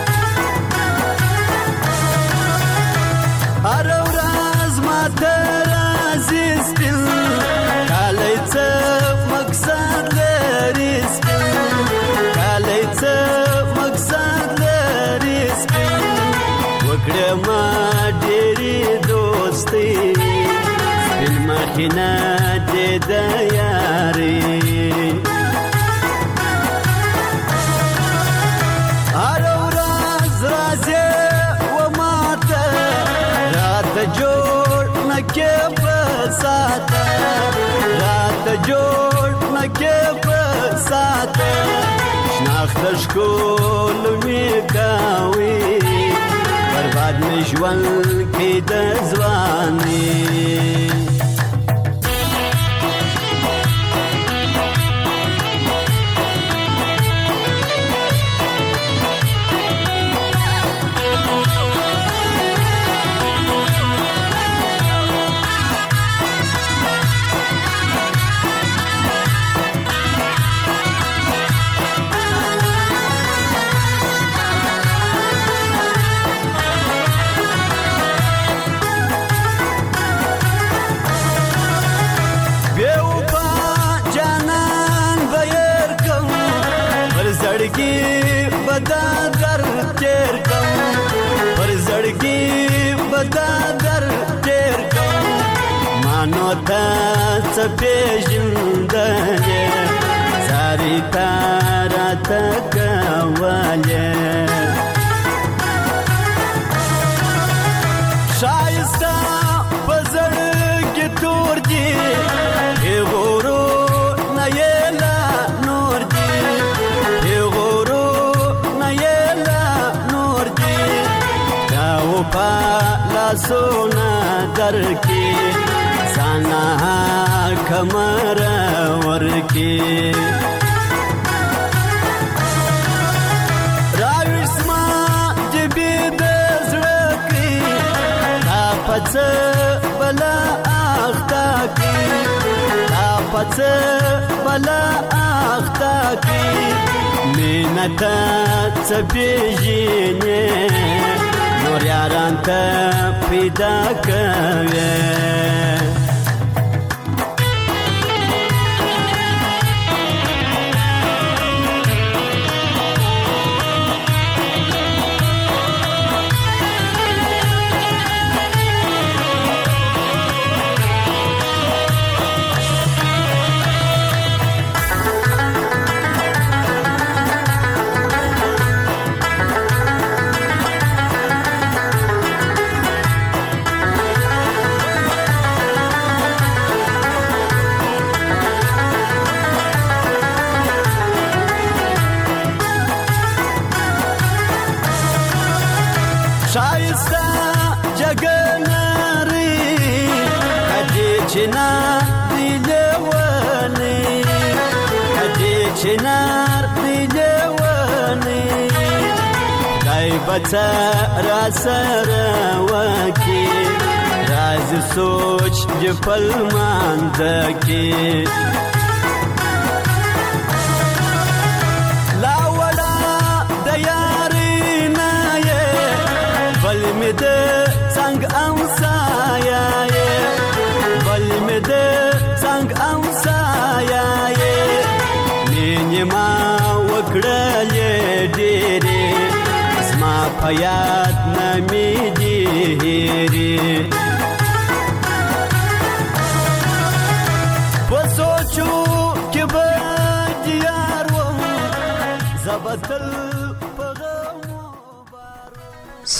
هر ورځ ماته راځي سپین کالی څه مقصد لري سپین کالی څه مقصد لري سپین وکړه ما ډېرې دوستي مخینه دې د یاري هر ورځ راځي و ماته راته جوړ نه کې په ساته راته جوړ نه کې په ساته شناخته ښکول مې کوي برباد مې ژوند کې د ځواني پیژندنه ساری تارا تکواله شایسته پزړ کې تور دی غورو نه یلا نور دی غورو نه یلا نور دی دا و پالا سونا در کې سانا کمر ورکی راویسما جبی دزرکی تا پچ بلا آختا کی تا پچ بلا آختا کی مینتا چپیجینی نور یاران تا پیدا کوی بچا را سره وکی راز سوچ جپل مانځ کی مې د څنګ امسایا یې بل مې د څنګ امسایا یې مینې ما وکړلې ډېرې زما په یاد نه مې دي هېرې په سوچو کې به دیار وم زه به تل